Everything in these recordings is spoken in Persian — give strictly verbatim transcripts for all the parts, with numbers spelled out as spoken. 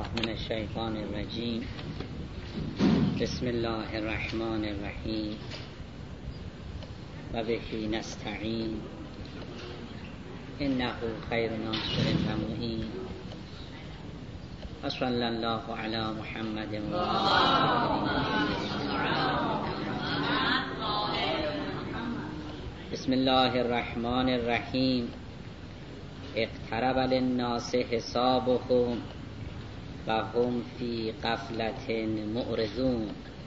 من الشیطان الرجیم. بسم الله الرحمن الرحیم و به نستعین انه خیر ناصر و معین. و صلی الله علی محمد و بسم الله الرحمن الرحیم. اقترب للناس حسابهم و هم فی غفلة معرضون.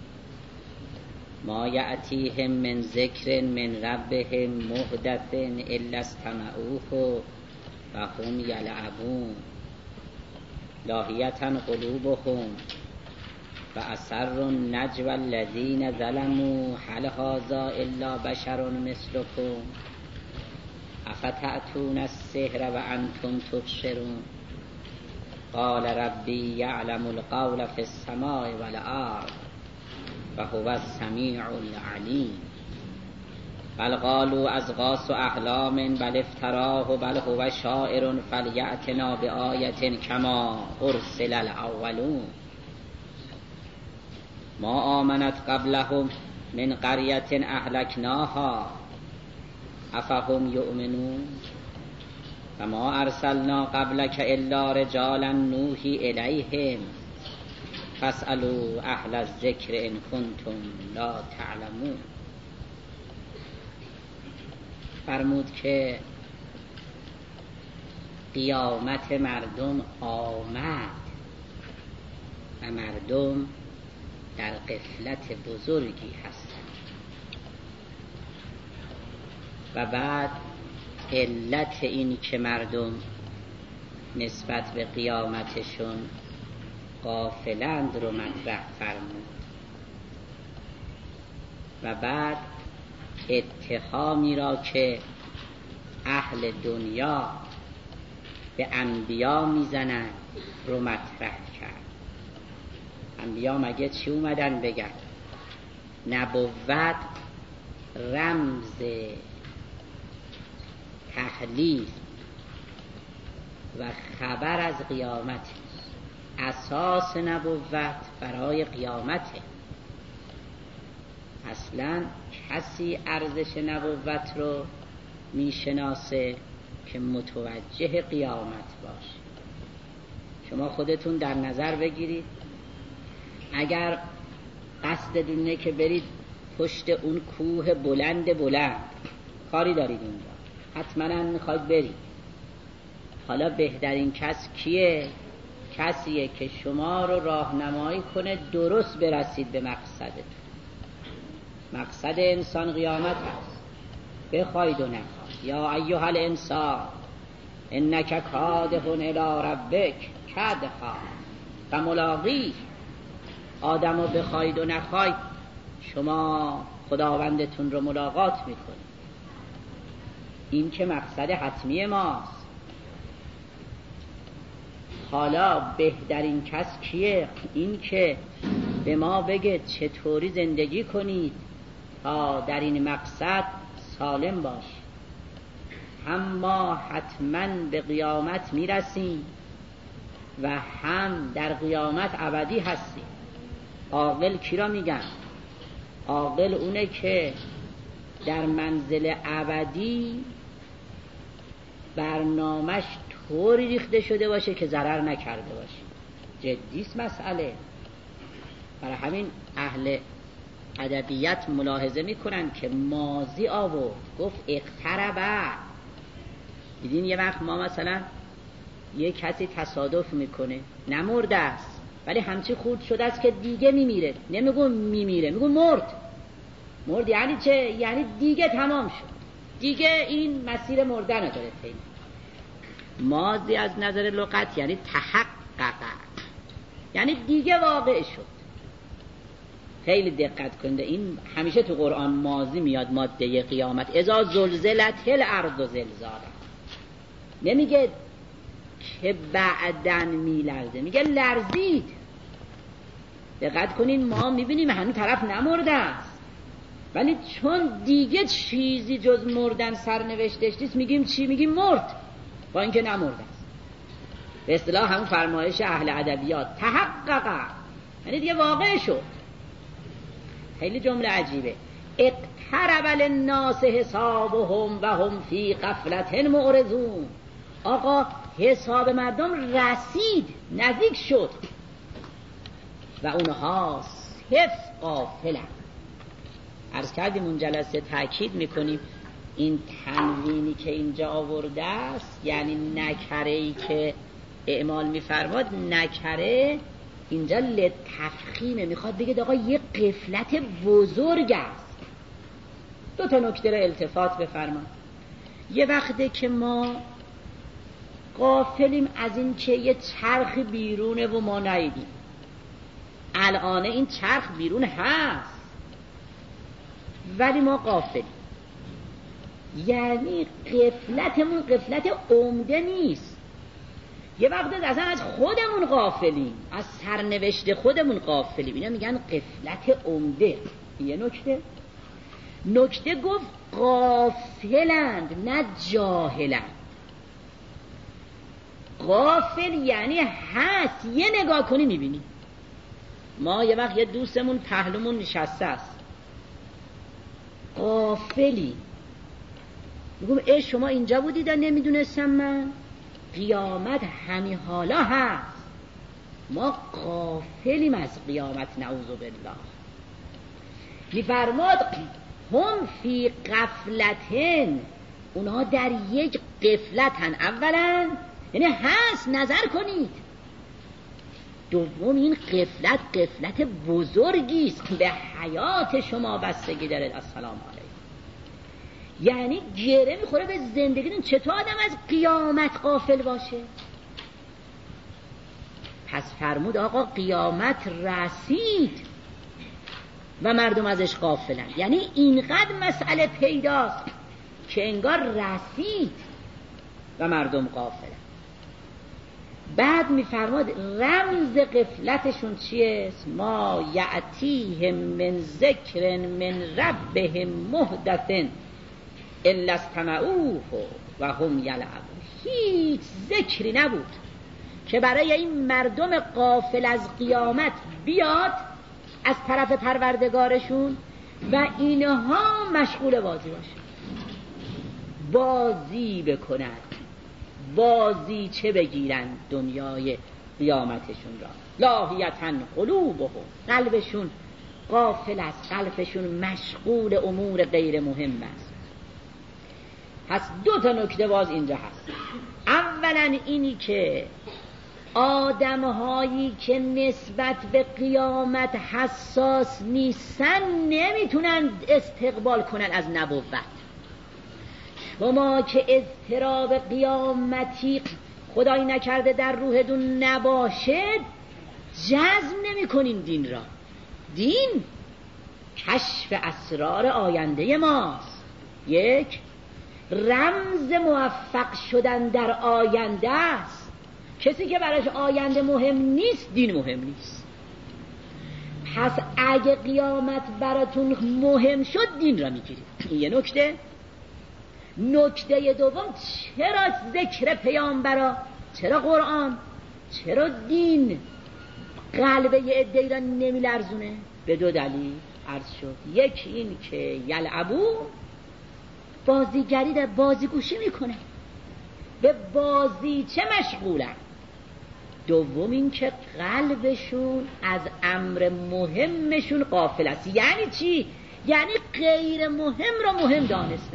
ما یأتیهم من ذکر من ربهم محدث الا استمعوه و هم یلعبون. لاهیة قلوبهم و اسروا النجوى الذین ظلموا هل هذا الا بشر مثلکم افتأتون السحر و انتم تبصرون. قال ربی یعلم القول فی السماء والارض و هو السمیع العلیم. بل قالوا اضغاث احلام بل افتراه بل هو شاعر فلیأتنا بآیة کما ارسل الاولون. ما آمنت قبلهم من قریة اهلکناها افهم یؤمنون. و ما ارسلنا قبلک الا رجالا نوحی الیهم فاسألوا اهل الذکر ان کنتم لا تعلمون. فرمود که قیامت مردم آمد و مردم در غفلت بزرگی هستند. و بعد علت این که مردم نسبت به قیامتشون غافلند رو مطرح فرمود. و بعد اتهامی را که اهل دنیا به انبیا میزنند رو مطرح کرد. انبیا مگه چی اومدن بگن؟ نبوت رمز تحلیل و خبر از قیامت، اساس نبوت برای قیامته. اصلا کسی ارزش نبوت رو میشناسه که متوجه قیامت باشه. شما خودتون در نظر بگیرید اگر قصد دونه که برید پشت اون کوه بلند بلند، کاری دارید اونجا، حتما میخواید برید. حالا بهترین کس کیه؟ کسیه که شما رو راهنمایی کنه درست برسید به مقصدتون. مقصد انسان قیامت هست، بخواید و نخواید. یا ایها الانسان انک کادح الی ربک کدحا فملاقیه. آدم رو بخواید و نخواید شما خداوندتون رو ملاقات میکنید. این که مقصد حتمی ماست. حالا بهترین کس کیه؟ این که به ما بگه چطوری زندگی کنید تا در این مقصد سالم باش. هم ما حتما به قیامت میرسیم و هم در قیامت ابدی هستیم. عاقل کی را میگن؟ عاقل اونه که در منزل ابدی برنامه‌اش طوری ریخته شده باشه که ضرر نکرده باشه. جدیست مسئله. برای همین اهل ادبیات ملاحظه میکنن که ماضی آورد، گفت اقتربه. دیدین یه وقت ما مثلا یه کسی تصادف میکنه نمرده است ولی همچی خورد شده است که دیگه میمیره. نمیگم میمیره، میگم مرد. مرد یعنی چه؟ یعنی دیگه تمام شد، دیگه این مسیر مردن داره پیدا. ماضی از نظر لغت یعنی تحقق، یعنی دیگه واقع شد. خیلی دقت کنده، این همیشه تو قرآن ماضی میاد ماده قیامت. اذا زلزلت الارض زلزالها. نمیگه که بعدن میلرزه، میگه لرزید. دقت کنین، ما میبینیم هنوز طرف نمرده است ولی چون دیگه چیزی جز مردن سرنوشتش نیست میگیم چی؟ میگیم مرد، با اینکه نمرده است. به اصطلاح همون فرمایش اهل ادبیات، تحقق، یعنی دیگه واقع شد. خیلی جمله عجیبه. اقترب للناس حسابهم و هم فی غفلة معرضون. آقا حساب مردم رسید، نزدیک شد و اونها صف غافلن. عرض کردیم اون جلسه تأکید میکنیم این تنوینی که اینجا آورده است، یعنی نکره‌ای که اعمال میفرماد، نکره اینجا لتفخیمه، میخواد بگه آقا یه غفلت بزرگ است. دو تا نکته رو التفات بفرما. یه وقته که ما غافلیم از این که یه چرخ بیرونه و ما ندیدیم. الان این چرخ بیرون هست ولی ما غافلیم، یعنی غفلتمون غفلت عمده نیست. یه وقت اصلا از خودمون غافلیم، از سرنوشت خودمون غافلیم. اینا میگن غفلت عمده. یه نکته نکته گفت غافلند نه جاهلند. غافل یعنی هست، یه نگاه کنی میبینی. ما یه وقت یه دوستمون پهلومون نشسته است، غافلی، میگم ای شما اینجا بودید نمیدونستم من؟ قیامت همین حالا هست. ما غافلیم از قیامت، نعوذ بالله. میفرماد هم فی غفلتن، اونها در یک غفلتن. اولا یعنی هست، نظر کنید. دوم این غفلت غفلت بزرگی است، به حیات شما بستگی داره. السلام علیکم. یعنی گره میخوره به زندگی. چطور آدم از قیامت غافل باشه؟ پس فرمود آقا قیامت رسید و مردم ازش غافلن. یعنی اینقدر مسئله پیداست که انگار رسید و مردم غافلن. بعد میفرماد رمز غفلتشون چیه؟ ما یأتیهم من ذکر من ربهم محدث الا استمعوه و هم یلعبون. هیچ ذکری نبود که برای این مردم غافل از قیامت بیاد از طرف پروردگارشون و اینها مشغول بازی باشن، بازی بکنن، بازی چه بگیرن دنیای قیامتشون را. لاهیتن قلوبهم، قلبشون غافل است، قلبشون مشغول امور غیر مهم است. پس دو تا نکته باز اینجا هست. اولا اینی که آدمهایی که نسبت به قیامت حساس نیستن نمیتونن استقبال کنن از نبوت. شما که اضطراب قیامتی خدای نکرده در روحتون نباشد، جزم نمی کنین دین را. دین کشف اسرار آینده ماست. یک رمز موفق شدن در آینده است. کسی که براش آینده مهم نیست، دین مهم نیست. پس اگه قیامت براتون مهم شد، دین را میگیرید. این یه نکته. نکته دوم، چرا ذکر پیامبرا، چرا قرآن، چرا دین قلب یه عده‌ای را نمیلرزونه؟ به دو دلیل عرض شد. یکی این که یلعبو، بازیگری، در بازیگوشی میکنه، به بازی چه مشغولن. دوم این که قلبشون از امر مهمشون غافل است. یعنی چی؟ یعنی غیر مهم را مهم دانستن.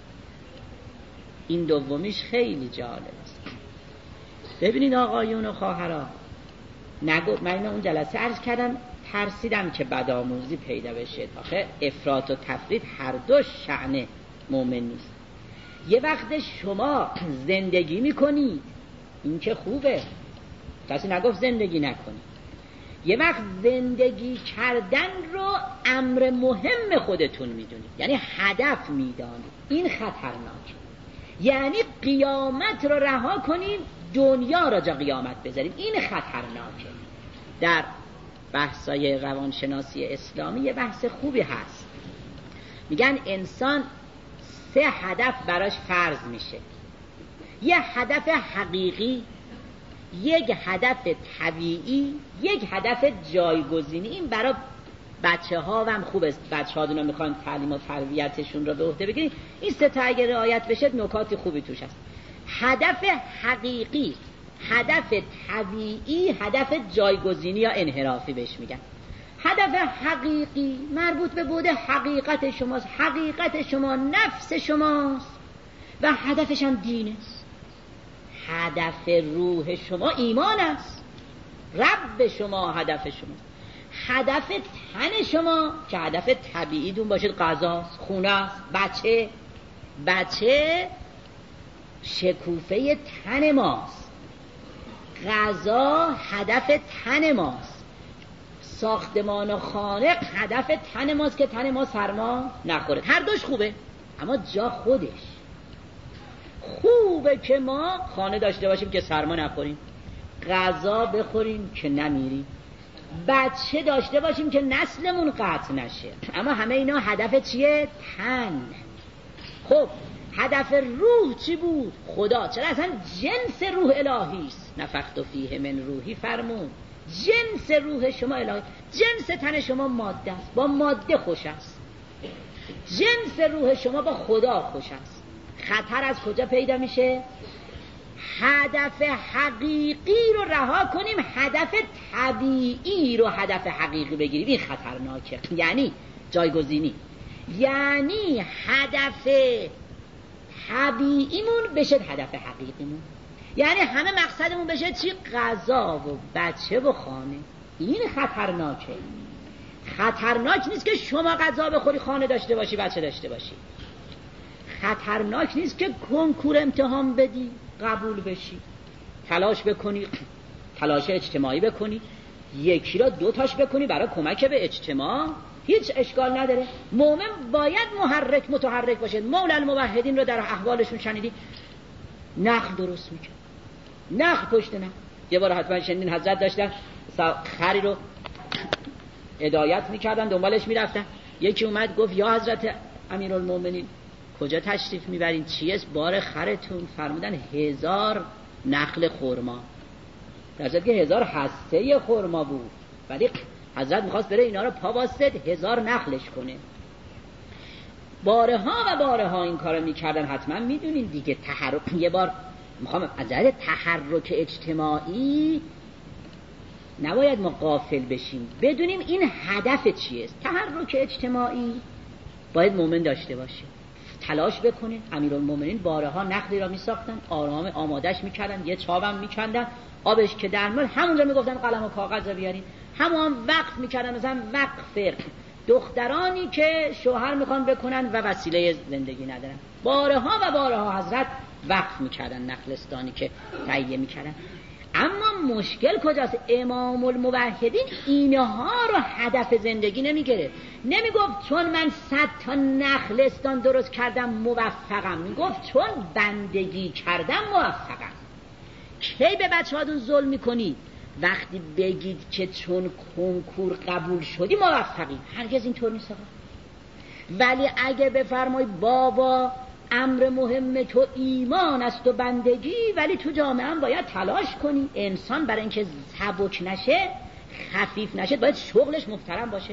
این دومیش خیلی جالب است. ببینید آقایون و خواهران، نگو من اون جلسه عرض کردم ترسیدم که بدآموزی پیدا بشه. آخه افراط و تفرید هر دو شأن مؤمن نیست. یه وقت شما زندگی میکنید، این که خوبه، کسی نگفت زندگی نکنید. یه وقت زندگی کردن رو امر مهم خودتون میدونید، یعنی هدف میدانید، این خطرناکه. یعنی قیامت رو رها کنید، دنیا را جا قیامت بذارید، این خطرناکه. در بحثای روانشناسی اسلامی یه بحث خوبی هست، میگن انسان سه هدف براش فرض میشه. یه هدف حقیقی، یک هدف طبیعی، یک هدف جایگزینی. این برای بچه ها هم خوب است، بچه ها دونو میخوان تعلیم و تربیتشون رو به عهده بگیرید، این سه تا اگه رعایت بشه نکات خوبی توش هست. هدف حقیقی، هدف طبیعی، هدف جایگزینی یا انحرافی بهش میگن. هدف حقیقی مربوط به بود حقیقت شماست، حقیقت شما نفس شماست و هدفش هم دین است. هدف روح شما ایمان است، رب شما هدف شما. هدف تن شما که هدف طبیعی دون باشید غذاست، خونه است، بچه بچه شکوفه تن ماست، غذا هدف تن ماست، ساختمان و خانه هدف تن ماست که تن ما سرما نخوره. هر دوش خوبه اما جا خودش. خوبه که ما خانه داشته باشیم که سرما نخوریم، غذا بخوریم که نمیریم، بچه داشته باشیم که نسلمون قطع نشه. اما همه اینا هدف چیه؟ تن. خب هدف روح چی بود؟ خدا. چرا اصلا جنس روح الهی است. نفخت فیه من روحی فرمون. جنس روح شما الهی، جنس تن شما ماده است، با ماده خوش است. جنس روح شما با خدا خوش است. خطر از کجا پیدا میشه؟ هدف حقیقی رو رها کنیم، هدف طبیعی رو هدف حقیقی بگیریم. این خطرناکه. یعنی جایگزینی، یعنی هدف طبیعیمون بشه هدف حقیقیمون. یعنی همه مقصدمون بشه چی؟ غذا و بچه و خانه. این خطرناکه. خطرناک نیست که شما غذا بخوری، خانه داشته باشی، بچه داشته باشی. خطرناک نیست که کنکور امتحان بدی، قبول بشی، تلاش بکنی، تلاش اجتماعی بکنی، یکی را دو تاش بکنی برای کمک به اجتماع، هیچ اشکال نداره. مومن باید محرک متحرک باشه. مولا الموحدین رو در احوالشون شنیدی، نخل درست میکن، نخل پشت نخل. یه بار حتما شنیدین حضرت داشتن خری رو هدایت میکردن، دنبالش میرفتن. یکی اومد گفت یا حضرت امیرالمومنین کجا تشریف میبرین؟ چیه بار خرتون؟ فرمودن هزار نخل خرما. در صورتی که هزار هسته خرما بود، ولی حضرت میخواست بره اینا رو پا واسطه هزار نخلش کنه. بارها و بارها این کارو میکردن. حتما میدونین دیگه. تحرک، یه بار میخوام از جهت تحرک اجتماعی نباید ما غافل بشیم، بدونیم این هدف چیه. تحرک اجتماعی باید مومن داشته باشه، تلاش بکنه. امیرالمومنین بارها نخلی را میساختن، آرام آمادش میکردن، یه چاوم میکندن، آبش که در میاد همونجا میگفتن قلم و کاغذ رو بیارین. همون هم وقت میکردن، مثلا وقف دخترانی که شوهر میخوان بکنن و وسیله زندگی ندارن. بارها و بارها حضرت وقف میکردن نخلستانی که تهیه میکردن. اما مشکل کجاست؟ امام الموحدین اینها رو هدف زندگی نمیگیره. نمیگفت چون من صد تا نخلستان درست کردم موفقم، میگفت چون بندگی کردم موفقم. کی به بچه هاتون ظلم میکنی؟ وقتی بگید که چون کنکور قبول شدی موفقی. هرگز اینطور نیست. ولی اگه بفرمای بابا امر مهم تو ایمان است و بندگی، ولی تو جامعه هم باید تلاش کنی. انسان برای اینکه سبک نشه، خفیف نشه، باید شغلش محترم باشه.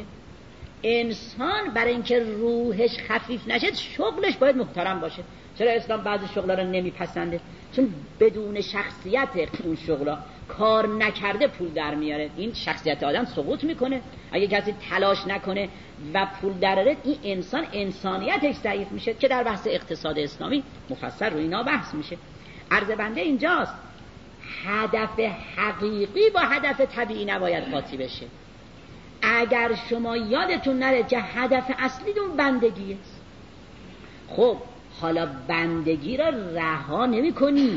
انسان برای اینکه روحش خفیف نشه، شغلش باید محترم باشه. چرا اسلام بعضی شغلا رو نمیپسنده؟ چون بدون شخصیت اون شغلا، کار نکرده پول در میاره. این شخصیت آدم سقوط میکنه. اگه کسی تلاش نکنه و پول دراره، این انسان انسانیتش ضعیف میشه، که در بحث اقتصاد اسلامی مفصل روی اینا بحث میشه. عرض بنده اینجاست، هدف حقیقی با هدف طبیعی نباید قاطی بشه. اگر شما یادتون نره که هدف اصلیتون بندگی است، خب حالا بندگی را رها نمی کنی،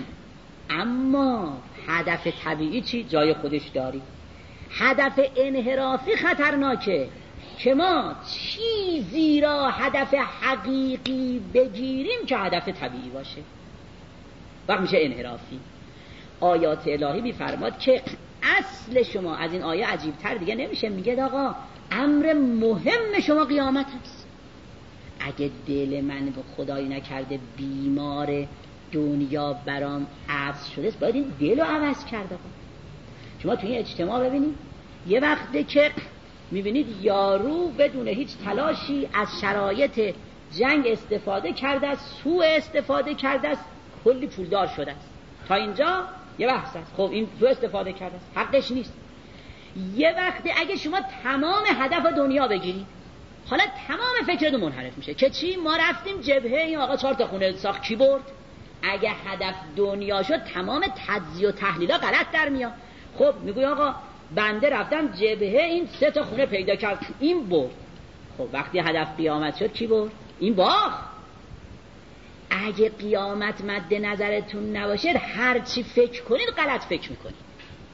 اما هدف طبیعی چی؟ جای خودش داری. هدف انحرافی خطرناکه که ما چیزی را هدف حقیقی بگیریم که هدف طبیعی باشه، وقت میشه انحرافی. آیات الهی میفرماد که اصل شما از این آیه عجیبتر دیگه نمیشه. میگه آقا امر مهم شما قیامت هست. اگه دل من به خدایی نکرده بیماره، دنیا برام عوض شده است، باید این دل رو عوض کرده. شما توی این اجتماع ببینید یه وقته که میبینید یارو بدون هیچ تلاشی از شرایط جنگ استفاده کرده است، سوء استفاده کرده است، کلی پولدار شده است. تا اینجا یه بحث است. خب این سوء استفاده کرده است، حقش نیست. یه وقتی اگه شما تمام هدف دنیا بگیرید، حالا تمام فکرتون منحرف میشه که چی؟ ما رفتیم جبهه، این آقا چهار تا خونه ساخت، کی برد؟ اگه هدف دنیا شد تمام تجزیه و تحلیلا غلط در میاد. خب میگوی آقا بنده رفتم جبهه، این سه تا خونه پیدا کرد، این برد. خب وقتی هدف قیامت شد کی برد؟ این باخت. اگه قیامت مد نظرتون نباشه هر چی فکر کنید غلط فکر میکنید.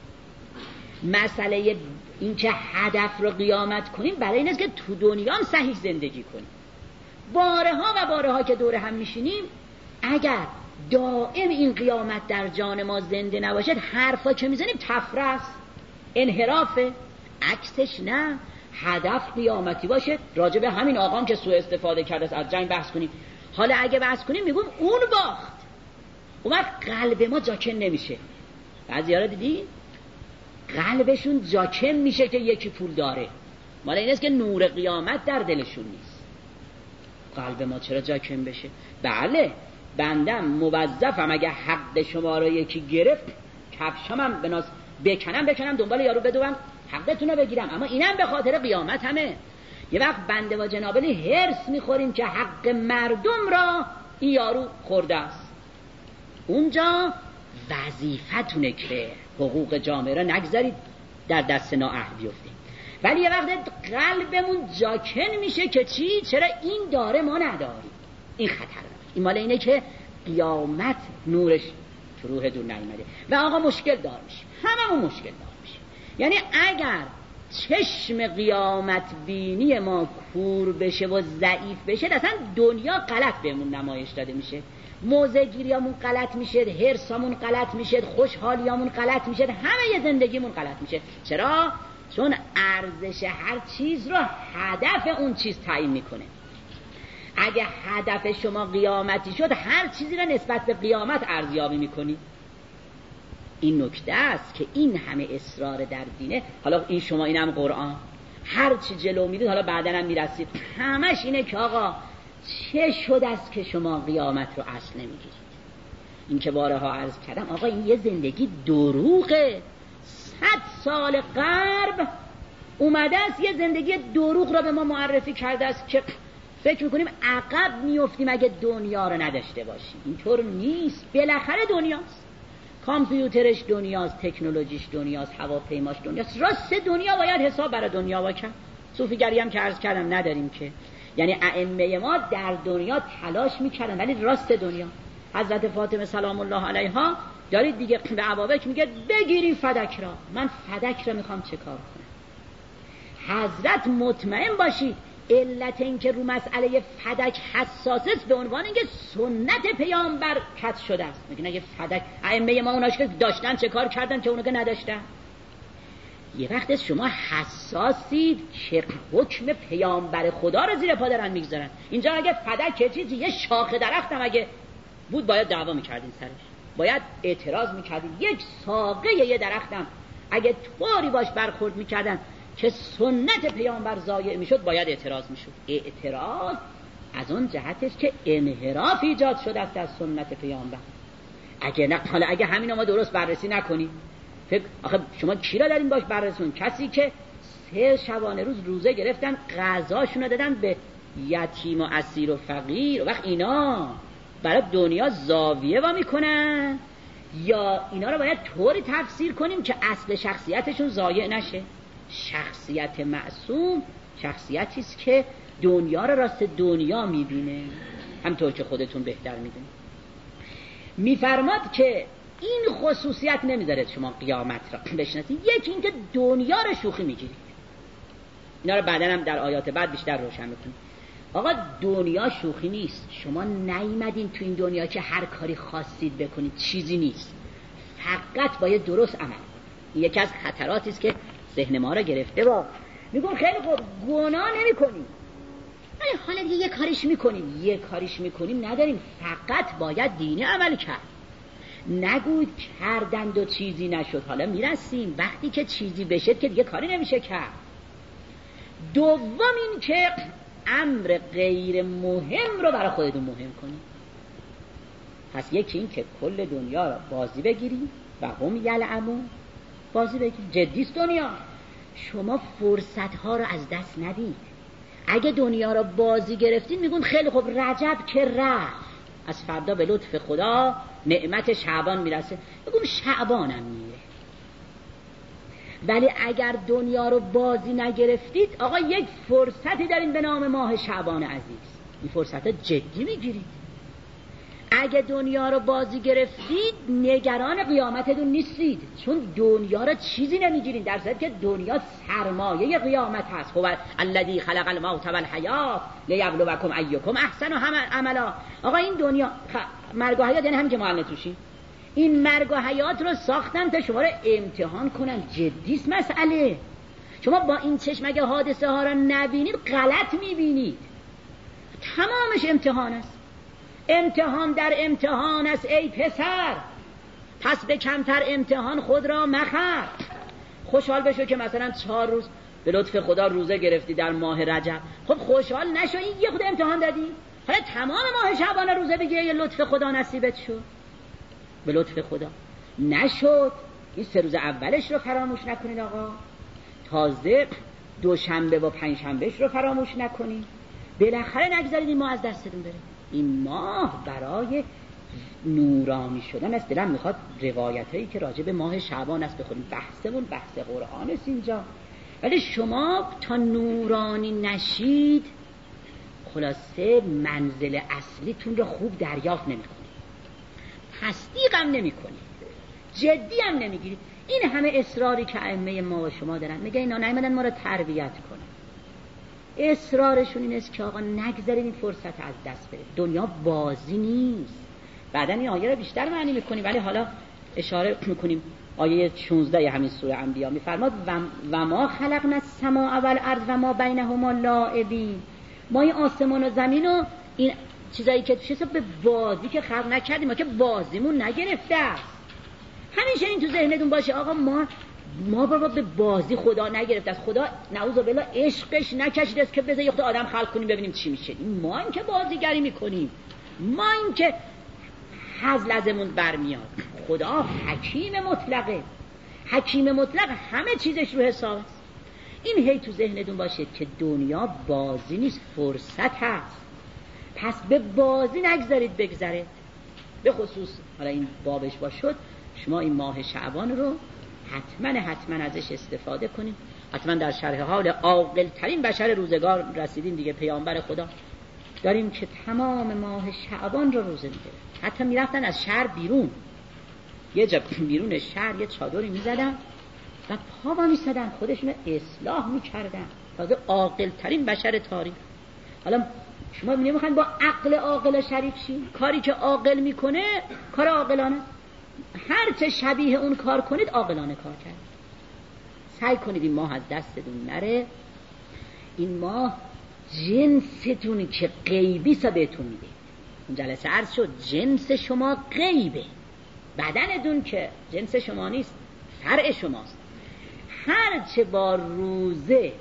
مسئله این که هدف رو قیامت کنیم برای این است که تو دنیا هم صحیح زندگی کنیم. باره ها و باره ها که دور هم میشینیم، اگر دائم این قیامت در جان ما زنده نباشد، حرفا که میزنیم تفره است، انحرافه. عکسش نه، هدف قیامتی باشه. راجع به همین آقام که سوء استفاده کرده از جنگ بحث کنیم. حالا اگه بحث کنیم میگم اون باخت، اون وقت قلب ما جاکن نمیشه. بعضی ها رو دیدی قلبشون جاکن میشه که یکی پول داره، مال این است که نور قیامت در دلشون نیست. قلب ما چرا جاکن بشه؟ بله بندم موظفم اگه حق شما رو یکی گرفت، کفشامم بناس بکنم بکنم دنبال یارو بدوم حقتون رو بگیرم، اما اینم به خاطر قیامت همه. یه وقت بنده و جنابالی هرس میخوریم که حق مردم را این یارو خورده است. اونجا وظیفتونه که حقوق جامعه را نگذارید در دست نااهل بیفته. ولی یه وقت قلبمون جاکن میشه که چی؟ چرا این داره ما نداریم؟ این خطر داره. این مال اینه که قیامت نورش تو روح دور نیامده و آقا مشکل دار میشه، هممون مشکل دار میشه. یعنی اگر چشم قیامت بینی ما کور بشه و ضعیف بشه، اصلا دنیا غلط بهمون نمایش داده میشه، موضع گیریامون غلط میشه، حرصامون غلط میشه، خوشحالیامون غلط میشه، همه زندگیمون غلط میشه. چرا؟ چون ارزش هر چیز رو هدف اون چیز تعیین میکنه. اگه هدف شما قیامتی شد، هر چیزی رو نسبت به قیامت ارزیابی میکنی. این نکته است که این همه اصرار در دینه. حالا این شما اینم قرآن، هر چی جلو میرید، حالا بعداً هم میرسید، همش اینه که آقا چه شد است که شما قیامت رو اصل نمیگیرید. این که بارها عرض کردم آقا این یه زندگی دروغه. صد سال غرب اومده است یه زندگی دروغ را به ما معرفی کرده است که فکر میکنیم عقب میافتیم اگه دنیا رو نداشته باشیم. اینطور نیست. بالاخره دنیاست، کامپیوترش دنیاست، تکنولوژیش دنیاست، هواپیماش دنیاست. راست دنیا باید حساب برای دنیا بکنه. صوفیگری هم که عرض کردم نداریم که، یعنی ائمه ما در دنیا تلاش میکردن ولی راست دنیا. حضرت فاطمه سلام الله علیها دارید دیگه به عبابک میگه بگیریم فدک را، من فدک را میخوام چه کار کنم. حضرت مطمئن باشید علت این که رو مسئله فدک حساس است به عنوان اینکه سنت پیامبر کت شده است. میگن اگه فدک ائمه ما اوناش که داشتن چه کار کردن که اونا که نداشتن. یه وقت شما حساسید که حکم پیامبر خدا رو زیر پا دارن میگذارن. اینجا اگه فدک چیزی یه شاخه درختم اگه بود باید دعوا میکردین سرش، باید اعتراض میکردین. یک ساقه یه درختم اگه طوری باش برخورد میکردن که سنت پیامبر ضایع میشد باید اعتراض میشد. اعتراض از اون جهتش که انحراف ایجاد شده است از سنت پیامبر. اگه نه، حالا اگه همین ما درست بررسی نکنیم، فکر آخه شما کی را دارین باش بررسون؟ کسی که سه شبانه روز روزه گرفتن، غذاشون رو دادن به یتیم و اسیر و فقیر، و وقت اینا برای دنیا زاویه وا میکنن، یا اینا رو باید طوری تفسیر کنیم که اصل شخصیتشون ضایع نشه. شخصیت معصوم شخصیتی است که دنیا رو راست دنیا میبینه، همطور که خودتون بهتر میدونید. میفرماد که این خصوصیت نمیذاره شما قیامت را بشناسید. یکی این که دنیا رو شوخی میگیرید. اینا رو بعداً هم در آیات بعد بیشتر روشن میکنیم. آقا دنیا شوخی نیست. شما نیومدین تو این دنیا که هر کاری خواستید بکنید، چیزی نیست. فقط باید درست عمل کنید. این یکی از خطراتی است که ذهن ما را گرفته. با میگم خیلی خوب گناه نمی‌کنی، ولی حالا دیگه یه کاریش میکنیم یه کاریش میکنیم نداریم، فقط باید دینی عمل کرد. نگوید کردند و چیزی نشد. حالا میرسیم وقتی که چیزی بشه که دیگه کاری نمیشه کرد. دوم این که امر غیر مهم رو برای خودتون مهم کنید. پس یکی این که کل دنیا رو بازی بگیریم و هم یلعبون، بازی بگیریم. جدیست دنیا، شما فرصت ها رو از دست ندید. اگه دنیا رو بازی گرفتین میگون خیلی خوب رجب که رفت، از فردا به لطف خدا نعمت شعبان میرسه، میگون شعبانم میره. ولی اگر دنیا رو بازی نگرفتید، آقا یک فرصتی دارین به نام ماه شعبان عزیز، این فرصت جدی میگیرید. اگه دنیا رو بازی گرفتید نگران قیامتتون نیستید، چون دنیا رو چیزی نمیگیرین، در صورتی که دنیا سرمایه قیامت هست. هو الذی خلق الموت والحیات لیبلوکم ایکم احسن عملا. آقا این دنیا خ... مرگ و حیات یعنی همین که ما الان توشیم، این مرگ و حیات رو ساختن تا شما رو امتحان کنن. جدیست مسئله. شما با این چشم اگه حادثه ها رو نبینید غلط میبینید. تمامش امتحان است، امتحان در امتحان است ای پسر، پس به کمتر امتحان خود را مخر. خوشحال بشو که مثلا چهار روز به لطف خدا روزه گرفتی در ماه رجب، خب خوشحال نشو این یه خود امتحان دادی، حالا تمام ماه شعبان روزه بگیری یه لطف خدا نصیبت شد. به لطف خدا نشد، این سه روز اولش رو فراموش نکنید آقا، تازه دوشنبه و پنجشنبهش رو فراموش نکنید، بالاخره نگذارید این ماه از دستتون بره. این ماه برای نورانی شدن است. دلم میخواد روایت هایی که راجع به ماه شعبان است بخونیم، بحثمون بحث قرآن است اینجا، ولی شما تا نورانی نشید خلاصه منزل اصلیتون رو خوب دریافت نمیکنید، تصدیق هم نمیکنید، جدی هم نمیگیرید. این همه اصراری که ائمه ما و شما دارن، میگه اینا نیامدن ما رو تربیت کنن، اصرارشون این است که آقا نگذارید این فرصت از دست بره. دنیا بازی نیست. بعدن این آیه رو بیشتر معنی میکنیم، ولی حالا اشاره میکنیم. آیه شانزده همین سوره انبیاء میفرماد و ما خلقنا السماء والارض و ما بینهما لاعبین. ما این آسمان و زمین و این چیزایی که توش به بازی که خلق نکردیم، ما که بازیمون نگرفته است. همیشه این تو ذهنتون باشه آقا ما ما بابا به بازی خدا نگرفته است. خدا نعوذ بالله عشقش نکشیده است که بذار یه خود آدم خلق کنیم ببینیم چی میشه. ما این که بازیگری میکنیم، ما این که هزل ازمون برمیاد. خدا حکیم مطلقه، حکیم مطلق همه چیزش رو حساب است. این هی تو ذهنتون باشه که دنیا بازی نیست، فرصت هست. پس به بازی نگذارید بگذره. به خصوص حالا این بابش باشد، شما این ماه شعبان رو حتما حتما ازش استفاده کنید. حتما در شرح حال عاقل ترین بشر روزگار رسیدیم دیگه، پیامبر خدا داریم که تمام ماه شعبان رو روزه میگیره. حتی میرفتن از شهر بیرون، یه جا بیرون شهر یه چادری میزدن و پا با میستدن، خودشون اصلاح میکردن. تازه عاقل ترین بشر تاریخ. حالا شما نمیخواین با عقل عاقل شریک شین؟ کاری که عاقل میکنه کار عاقلانه، هر چه شبیه اون کار کنید عاقلانه کار کرد. سعی کنید این ماه از دستتون نره. این ماه جنستون که غیبی سا بهتون میده. اون جلسه عرض شد جنس شما غیبه، بدنتون که جنس شما نیست، فرع شماست. هر چه با روزه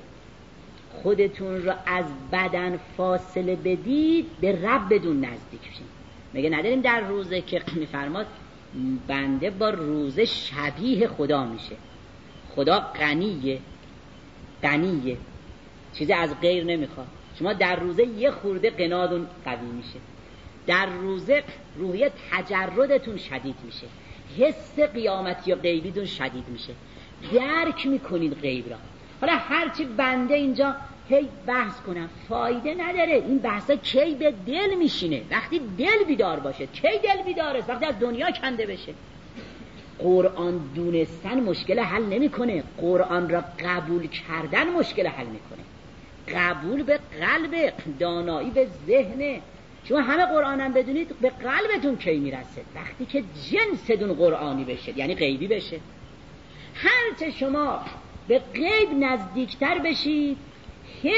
خودتون رو از بدن فاصله بدید به ربتون نزدیک شید. میگه نداریم در روزه که میفرماد بنده با روزه شبیه خدا میشه. خدا غنیه، غنیه، چیزی از غیر نمیخواد. شما در روزه یه خورده قنادون قوی میشه، در روزه روحیه تجردتون شدید میشه، حس قیامتی و غیبیتون شدید میشه، درک میکنید غیب را. حالا هرچی بنده اینجا هی بحث کنم فایده نداره. این بحثا کی به دل میشینه؟ وقتی دل بیدار باشه. کی دل بیدار است؟ وقتی از دنیا کنده بشه. قرآن دونستن مشکل حل نمیکنه، قرآن را قبول کردن مشکل حل میکنه. قبول به قلب، دانایی به ذهن. شما همه قرآنم بدونید به قلبتون کی میرسه؟ وقتی که جنستون قرآنی بشه، یعنی غیبی بشه. هرچه شما به غیب نزدیکتر بشید، حس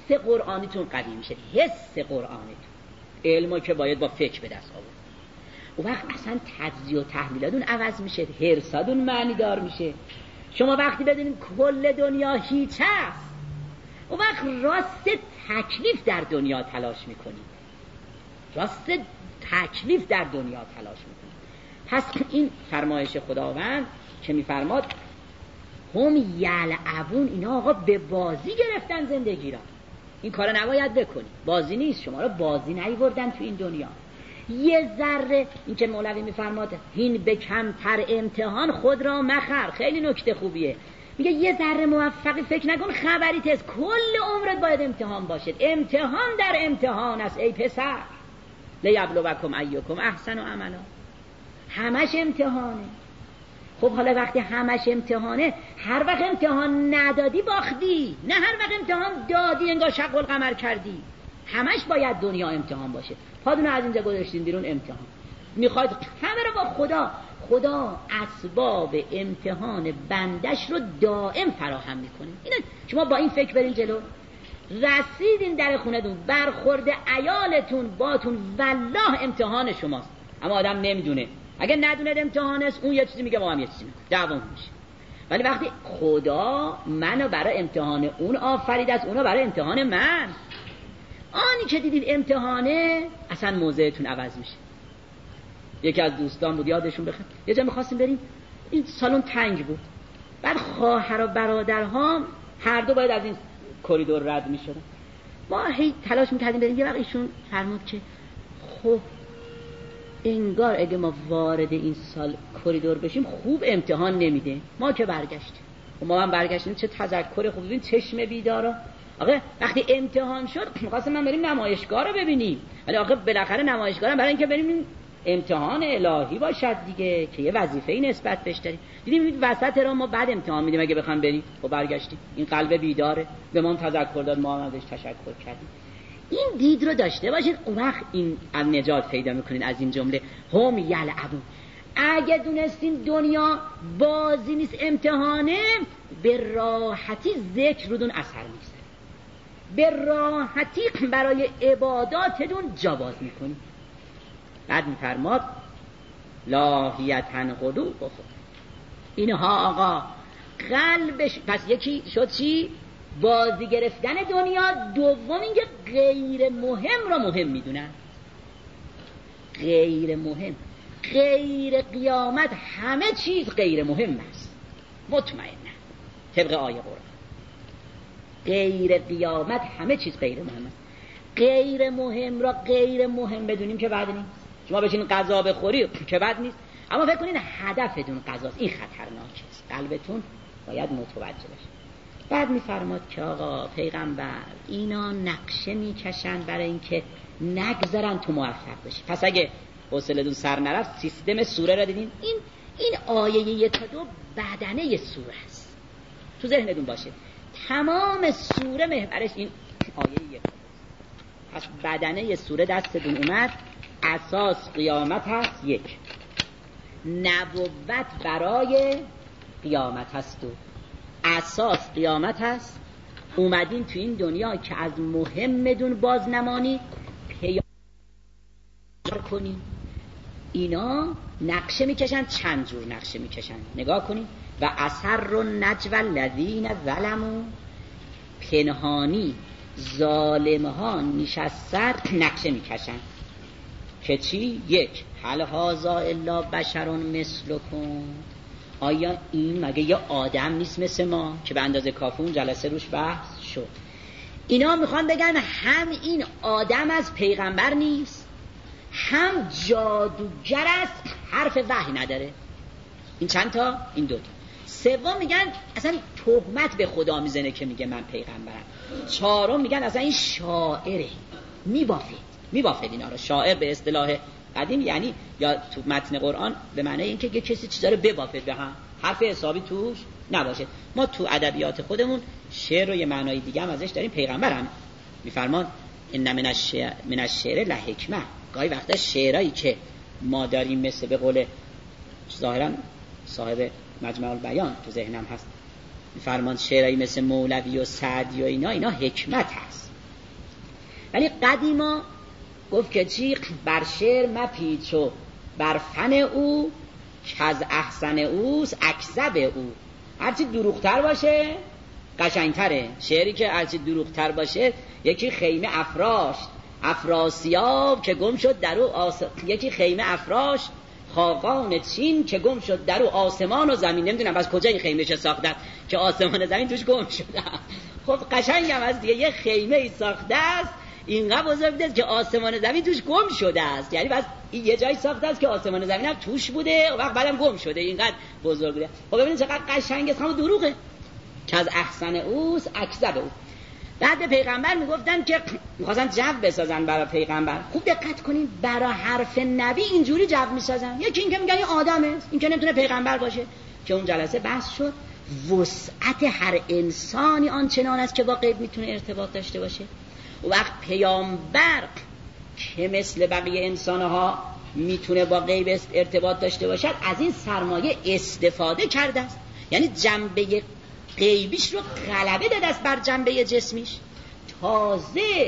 حس قرآنیتون قوی میشه، حس قرآنیتون، علمو که باید با فکر به دست آورد. اون وقت اصلا تجزیه و تحلیلاتون عوض میشه، هرسادون معنی دار میشه. شما وقتی بدونید کل دنیا هیچ هست، اون وقت راست تکلیف در دنیا تلاش میکنید، راست تکلیف در دنیا تلاش میکنید. پس این فرمایش خداوند که میفرماد هم یلعبون، اینا آقا به بازی گرفتن زندگی را، این کارا نباید بکنی، بازی نیست، شما را بازی نیوردن تو این دنیا. یه ذره این که مولوی میفرماد هین به کمتر امتحان خود را مخر، خیلی نکته خوبیه. میگه یه ذره موفقی فکر نکن خبریت است، کل عمرت باید امتحان باشد. امتحان در امتحان است ای پسر، لیبلوکم ایکم احسن عملا، همش امتحانه. خب حالا وقتی همش امتحانه، هر وقت امتحان ندادی باختی، نه هر وقت امتحان دادی انگار شق القمر کردی. همش باید دنیا امتحان باشه. پادونو از اینجا گذاشتین بیرون امتحان، میخواید همه رو با خدا، خدا اسباب امتحان بندش رو دائم فراهم میکنه. اینه شما با این فکر برین جلو. رسیدین در خونتون، برخورد عیالتون باتون والله امتحان شماست، اما آدم نمیدونه. اگه ندونه امتحان است، اون یه چیزی میگه ما هم یه چیزی میگه، دعوا میشه. ولی وقتی خدا منو برای امتحان اون آفرید است، اونو برای امتحان من، آنی که دیدید امتحانه، اصلا موضعتون عوض میشه. یکی از دوستان بود یادشون بخیر، یه جا میخواستیم بریم، این سالن تنگ بود، بعد خواهر و برادرها هر دو باید از این کریدور رد میشدن. ما هی تلاش میکردیم بریم. یه وقت ایشون فرمود که خب انگار اگه ما وارد این سال کریدور بشیم خوب امتحان نمیده. ما که برگشتیم و ما هم برگشتیم، چه تذکر خوب، ببین چشم بیدارا. آقا وقتی امتحان شد می‌خواستم من بریم نمایشگاه رو ببینیم، ولی آقا بالاخره نمایشگاه هم برای اینکه بریم امتحان الهی باشد دیگه، که یه وظیفه‌ای نسبت بهش داریم. دیدیم وسط را ما بعد امتحان میدیم اگه بخوام بریم. خب برگشتیم، این قلب بیداره به ما تذکر داد، ما هم ازش تشکر کردیم. این دید رو داشته باشید، اون وقت این نجات پیدا میکنین از این جمله هم یلعبون. اگه دونستین دنیا بازی نیست امتحانه، به راحتی ذکر رودون اثر میگذاره، به راحتی برای عباداتتون جا باز میکنید. بعد میفرماد لاهیتن قلوب بخور، اینها آقا قلبش. پس یکی شد چی؟ بازی گرفتن دنیا. دوم اینکه غیر مهم را مهم میدونن، غیر مهم، غیر قیامت، همه چیز غیر مهم است مطمئنه طبق آیه قرآن. غیر قیامت همه چیز غیر مهم است. غیر مهم را غیر مهم بدونیم که بد نیست. شما بشین غذا بخوری که بد نیست، اما فکر کنید هدفتون غذاست، این خطرناکه است. قلبتون باید متوجه بشه. بعد میفرماد که آقا پیغمبر اینا نقشه میکشن برای اینکه نگذارن تو موفق بشی. پس اگه حوصله‌تون سر نرفت، سیستم سوره را دیدین، این این آیه یک تا دو بدنه سوره است، تو ذهنتون باشه. تمام سوره محورش این آیه یک. پس بدنه سوره دستتون اومد، اساس قیامت هست یک، نبوت برای قیامت هست دو، اساس قیامت هست. اومدین تو این دنیا که از مهمدون باز نمانی، پیام کنین. اینا نقشه میکشن، چند جور نقشه میکشن نگاه کنین. و اثر رو نجو الذین ظلموا، پنهانی ظالم ها نشستن نقشه میکشن که چی؟ یک، هل هذا الا بشر مثلکم، آیا این مگه یه آدم نیست مثل ما که به اندازه کافی اون جلسه روش بحث شد. اینا میخوان بگن هم این آدم از پیغمبر نیست، هم جادوگر است، حرف وحی نداره. این چند تا؟ این دو تا. سوم میگن اصلا تهمت به خدا میزنه که میگه من پیغمبرم. چهارم میگن اصلا این شاعره، میبافید میبافید اینا رو. شاعر به اصطلاح قدیم یعنی یا تو متن قرآن به معنی اینکه یه کسی چیزا رو ببافید به هم، حرف حسابی توش نباشه. ما تو ادبیات خودمون شعر رو یه معنای دیگه هم ازش داریم. پیغمبرم میفرمان ان من الشعر من الشعر لحکمه. گاهی وقتا شعرایی که ما داریم مثل به قول ظاهرا صاحب مجمع البیان تو ذهنم هست، میفرمان شعرایی مثل مولوی و سعدی و اینا اینا حکمت هست. ولی قدیما گفت که چی؟ بر شعر مپیچ و بر فن او که از احسن اوست اکذب او. هرچی دروغتر باشه قشنگتره. شعری که هرچی دروغتر باشه، یکی خیمه افراشت افراسیاب که گم شد در او آس... یکی خیمه افراشت خاقان چین که گم شد در او آسمان و زمین. نمیدونم از کجا این خیمه ساخته که آسمان و زمین توش گم شده. خب قشنگم از دیگه یه خیمه ای ساخته است اینقدر بزرگ است که آسمان و زمین توش گم شده است. یعنی بس یه جایی ساخته است که آسمان و زمین هم توش بوده و وقت بعدم گم شده، اینقدر بزرگ بوده. خب ببینید چقدر قشنگ است. همون دروغه که از احسن اوست اکذب او. بعد به پیغمبر میگفتن که میخواستن جو بسازن برای پیغمبر. خوب دقت کنین، برای حرف نبی اینجوری جو میسازن. یکی این که میگن این آدمه، این که نمیتونه پیغمبر باشه. که اون جلسه بحث شد وسعت هر انسانی آنچنان است که با غیب میتونه ارتباط داشته باشه. و وقت پیامبر که مثل بقیه انسانها میتونه با غیب ارتباط داشته باشد، از این سرمایه استفاده کرده است. یعنی جنبه غیبیش رو غلبه داده است بر جنبه جسمیش. تازه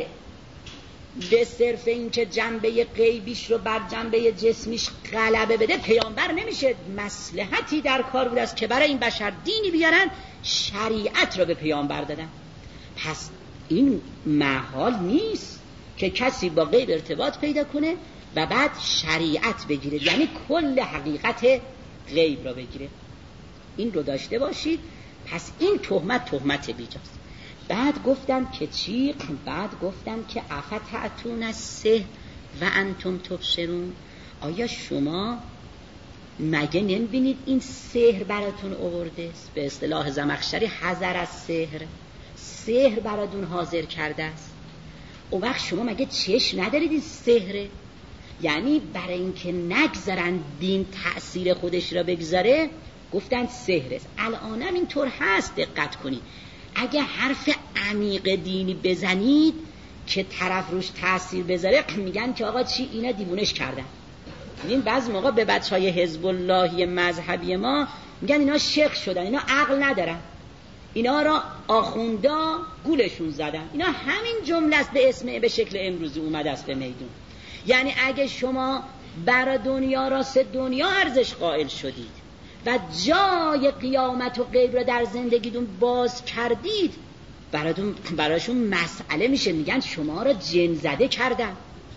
به صرف این که جنبه غیبیش رو بر جنبه جسمیش غلبه بده، پیامبر نمیشه مصلحتی در کار بود است که برای این بشر دینی بیارن، شریعت رو به پیامبر دادن. پس این محال نیست که کسی با غیب ارتباط پیدا کنه و بعد شریعت بگیره، یعنی کل حقیقت غیب رو بگیره. این رو داشته باشید. پس این تهمت تهمت بیجاست. بعد گفتم که چی؟ بعد گفتم که افتعتون السحر و انتم تبصرون. آیا شما مگه نمی‌بینید این سحر براتون آورده است؟ به اصطلاح زمخشری حذر از سحر، سحر براتون حاضر کرده است. اون وقت شما مگه چشم ندارید این سحره؟ یعنی برای اینکه نگذارن دین تأثیر خودش را بگذاره گفتن سحر است. الانم اینطور هست، دقت کنید. اگه حرف عمیق دینی بزنید که طرف روش تأثیر بذاره، میگن که آقا چی اینا دیوونش کردن. این بعضی موقع به بچهای حزب اللهی مذهبی ما میگن اینا شیخ شدن، اینا عقل ندارن، اینا را آخوندا گولشون زدن. اینا همین جمله است به اسم به شکل امروزی اومده است به میدون. یعنی اگه شما برای دنیا راست دنیا ارزش قائل شدید و جای قیامت و غیب را در زندگیتون باز کردید، براتون براشون مسئله میشه، میگن شما را جن زده کردن.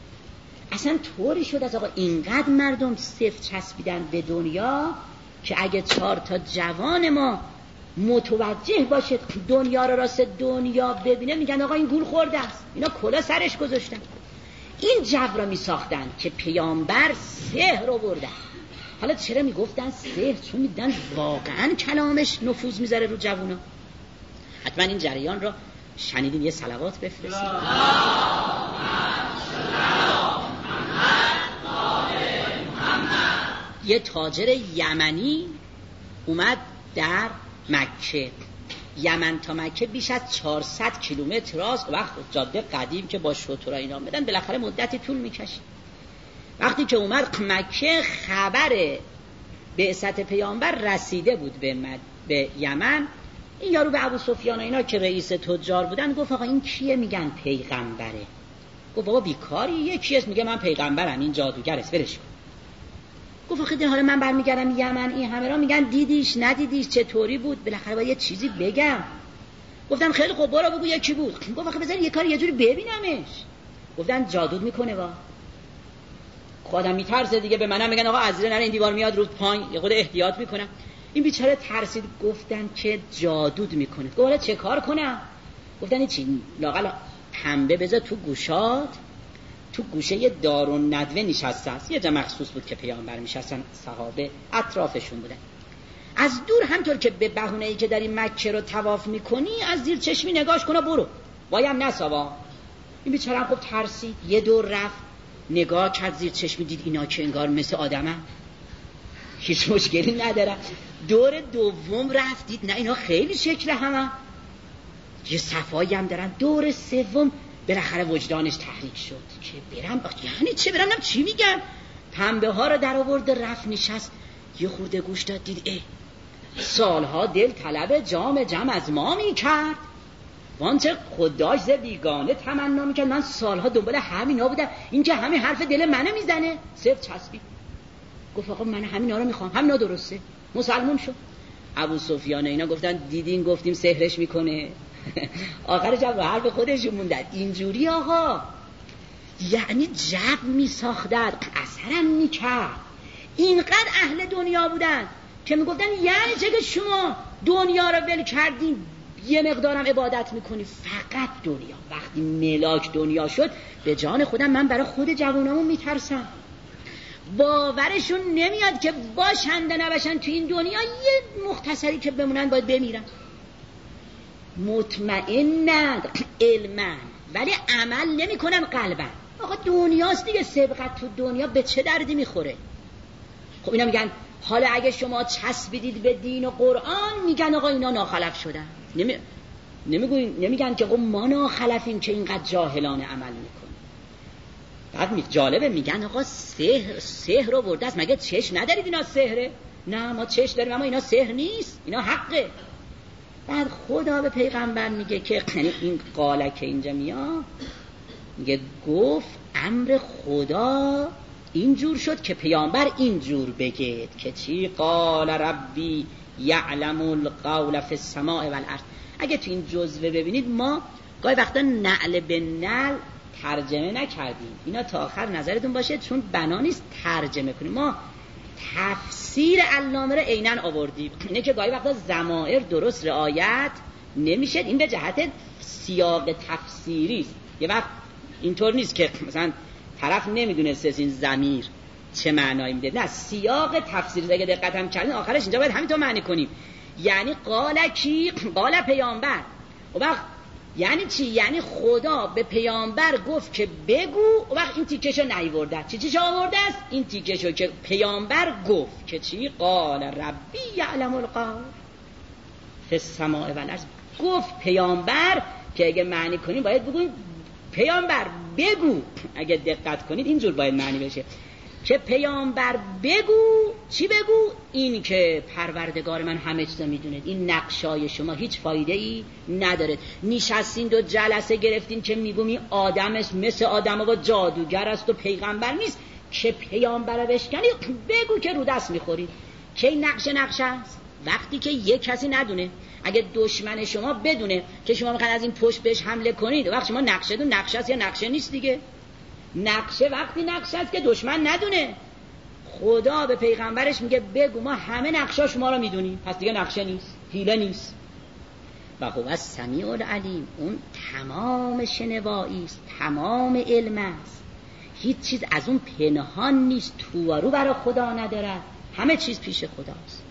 اصلا طوری شد از آقا اینقدر مردم صفر چسبیدن به دنیا که اگه چهار تا جوان ما متوجه باشه دنیا را راست دنیا ببینه، میگن آقا این گول خورده است، اینا کلا سرش گذاشتن. این جو را میساختن که پیامبر سحر آورده. حالا چرا میگفتن سحر؟ چون میدن واقعا کلامش نفوذ میذاره رو جوونا. حتما این جریان را شنیدین، یه صلوات بفرستید. یه تاجر یمنی اومد در مکه. یمن تا مکه بیش از چهارصد کیلومتر است. وقت جاده قدیم که با شترها اینا بدن بالاخره مدتی طول میکشید. وقتی که اومد مکه، خبر بعثت پیامبر رسیده بود به, مد... به یمن. این یارو به ابو سفیان اینا که رئیس تجار بودن گفت آقا این کیه؟ میگن پیغمبره. گفت بابا بیکاری، یکی است میگه من پیغمبرم، این جادوگر است، برش کن. گفت آخه حالا من برمیگردم یمن، این همه را میگن دیدیش ندیدیش چطوری بود، بالاخره باید یه چیزی بگم. گفتم خیلی خوب برو بگو یکی بود. گفت آخه بذار یه کاری یه جوری ببینمش. گفتن جادو میکنه. وا خودم میترسه دیگه، به منم میگن آقا از زیر نره این دیوار میاد رو پایین، یه خود احتیاط میکنم. این بیچاره ترسید. گفتن که جادود میکنه. گفت حالا چه کار کنم؟ گفتن چی؟ لااقل پنبه بذار تو گوشات. تو گوشه یه دارالندوه نشسته است، یه جا مخصوص بود که پیامبر میشستن، صحابه اطرافشون بودن. از دور همطور که به بهونه‌ای که داری مکه رو طواف میکنی از زیر چشمی نگاش کنه برو، وایم نساوا. این بیچاره هم خب ترسید، یه دور رفت نگاه کرد زیر چشمی، دید اینا که انگار مثل آدمن، هیچ مشکلی نداره. دور دوم رفت دید نه اینا خیلی شکل همه، یه صفایی هم دارن. دور سوم بالاخره وجدانش تحریک شد که برم بخ... یعنی چه برم نم چی میگن. پنبه ها رو در آورد رفت نشست، یه خورده گوش داد، دید ای سالها دل طلب جام جم از ما میکرد، وانچه خداش ز بیگانه تمنا میکرد. من سالها دنبال همینا بودم، این که همین حرف دل منو میزنه. صرف چسبید گفت آقا من همینا رو میخوام، همینا درسته. مسلمان شد. ابو سفیان اینا گفتن دیدین گفتیم سحرش میکنه. آخرش هم رو حرف خودشون موندن. اینجوری آقا یعنی جب میساختن، اثرم میکرد. اینقدر اهل دنیا بودن که میگفتن یعنی چه که شما دنیا رو ول کردین یه مقدارم عبادت میکنی؟ فقط دنیا. وقتی ملاک دنیا شد به جان خودم من برای خود جوانامون میترسم. باورشون نمیاد که باشند نباشن تو این دنیا یه مختصری که بمونن باید بمیرن. مطمئنند علما ولی عمل نمی کنن قلبا. آقا دنیاست دیگه، سبقت تو دنیا به چه دردی میخوره؟ خب اینا میگن حالا اگه شما چسبیدید به دین و قرآن، میگن آقا اینا ناخلف شدن. نمی... نمیگوین... نمیگن که آقا ما ناخلفیم که اینقدر جاهلانه عمل میکنیم. بعد می... جالبه میگن آقا سحر سحر رو برده است. مگه چش ندارید اینا سحره؟ نه ما چش داریم اما اینا سحر نیست، اینا حقه. بعد خدا به پیغمبر میگه که این قاله که اینجا میاد میگه گفت امر خدا اینجور شد که پیامبر اینجور بگید که چی؟ قال ربی یعلم القول فی السماء والارض. اگه تو این جزوه ببینید ما گاهی وقتا نعل به نعل ترجمه نکردیم. اینا تا آخر نظرتون باشه چون بنا نیست ترجمه کنیم. ما تفسیر علامه رو عیناً آوردیم. اینه که گاهی وقتا ضمائر درست رعایت نمیشه. این به جهت سیاق تفسیری است. یه وقت اینطور نیست که مثلا طرف نمیدونه این ضمیر چه معنایی میده. نه، سیاق تفسیری اگه دقت هم کردین آخرش اینجا باید همینطور معنی کنیم. یعنی قال کی؟ قال پیامبر. و وقت یعنی چی؟ یعنی خدا به پیامبر گفت که بگو. و وقت این تیکشو نیورده. چی چیش آورده است؟ این تیکشو که پیامبر گفت که چی؟ قال ربی یعلم القول فی السماء والارض. گفت پیامبر که اگه معنی کنیم باید بگویم پیامبر بگو. اگه دقت کنید اینجور باید معنی بشه که پیامبر بگو. چی بگو؟ این که پروردگار من همه چیزا میدونه. این نقشای شما هیچ فایده ای نداره. نشستین دو جلسه گرفتین که میگومی آدمش مثل آدم و جادوگر است و پیغمبر نیست. که پیامبر بشکنی بگو که رو دست میخورید. که نقش نقش است وقتی که یک کسی ندونه. اگه دشمن شما بدونه که شما میخواین از این پشت بهش حمله کنید، وقتی شما نقشه دون نقشه است یا نقشه نیست دیگه. نقشه وقتی نقشه است که دشمن ندونه. خدا به پیغمبرش میگه بگو ما همه نقشا شما رو میدونیم، پس دیگه نقشه نیست، حیله نیست. و هو السمیع العلیم، اون تمام شنوایی است، تمام علم است. هیچ چیز از اون پنهان نیست، تو و رو برای خدا نداره، همه چیز پیش خداست.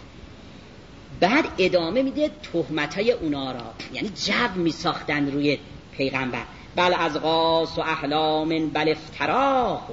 بعد ادامه میده تهمتای اونا را، یعنی جو میساختن روی پیغمبر. بل از غاس و احلام بل افتراه،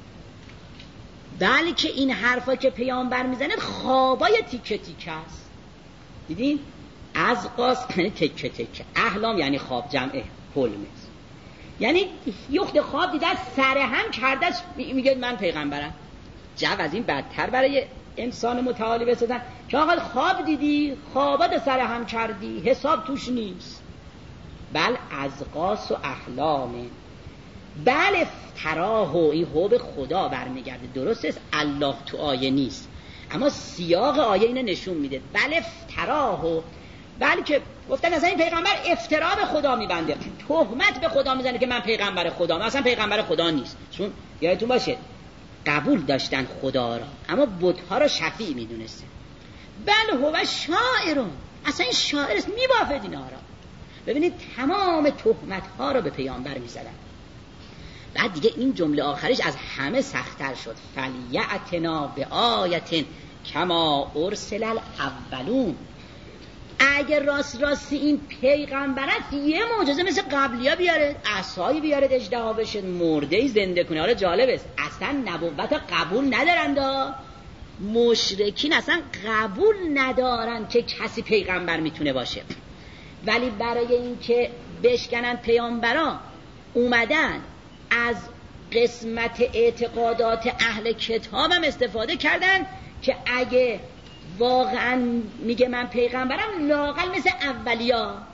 بلکه این حرفا که پیامبر میزنه خوابای تیکه تیکه است. دیدین؟ از غاس یعنی تیکه تیکه، احلام یعنی خواب، جمع حلم، یعنی یخت خواب دیده سر هم کرده میگه من پیغمبرم. جو از این بدتر برای انسان متعالی بسازن که آقا خواب دیدی، خوابات سر هم کردی، حساب توش نیست. بل از غاس و احلامه، بل افتراه، این هو به خدا برمیگرده. درست است الله تو آیه نیست اما سیاق آیه اینو نشون میده. بل افتراه، بلکه گفتن اصلا این پیغمبر افترا به خدا میبنده، تهمت به خدا میزنه که من پیغمبر خدا، من اصلا پیغمبر خدا نیست. چون یادتون باشه قبول داشتن خدا را اما بت‌ها را شفیع میدونسته. بل هو شاعرون، اصلا این شاعر است، میبافد اینا را. ببینید تمام تهمت ها را به پیامبر میزدن. بعد دیگه این جمله آخرش از همه سخت‌تر شد. فلیأتنا بآیة کما ارسل الاولون، اگر راست راستی این پیغمبرت یه معجزه مثل قبلی‌ها بیاره، عصایی بیاره اژدها بشه، مرده‌ای زنده کنه. حالا جالب است اصلا نبوت قبول ندارند، مشرکین اصلا قبول ندارن که کسی پیغمبر میتونه باشه، ولی برای این که بشکنن پیامبران اومدن از قسمت اعتقادات اهل کتاب هم استفاده کردن که اگه واقعا میگه من پیغمبرم لااقل مثل اولیا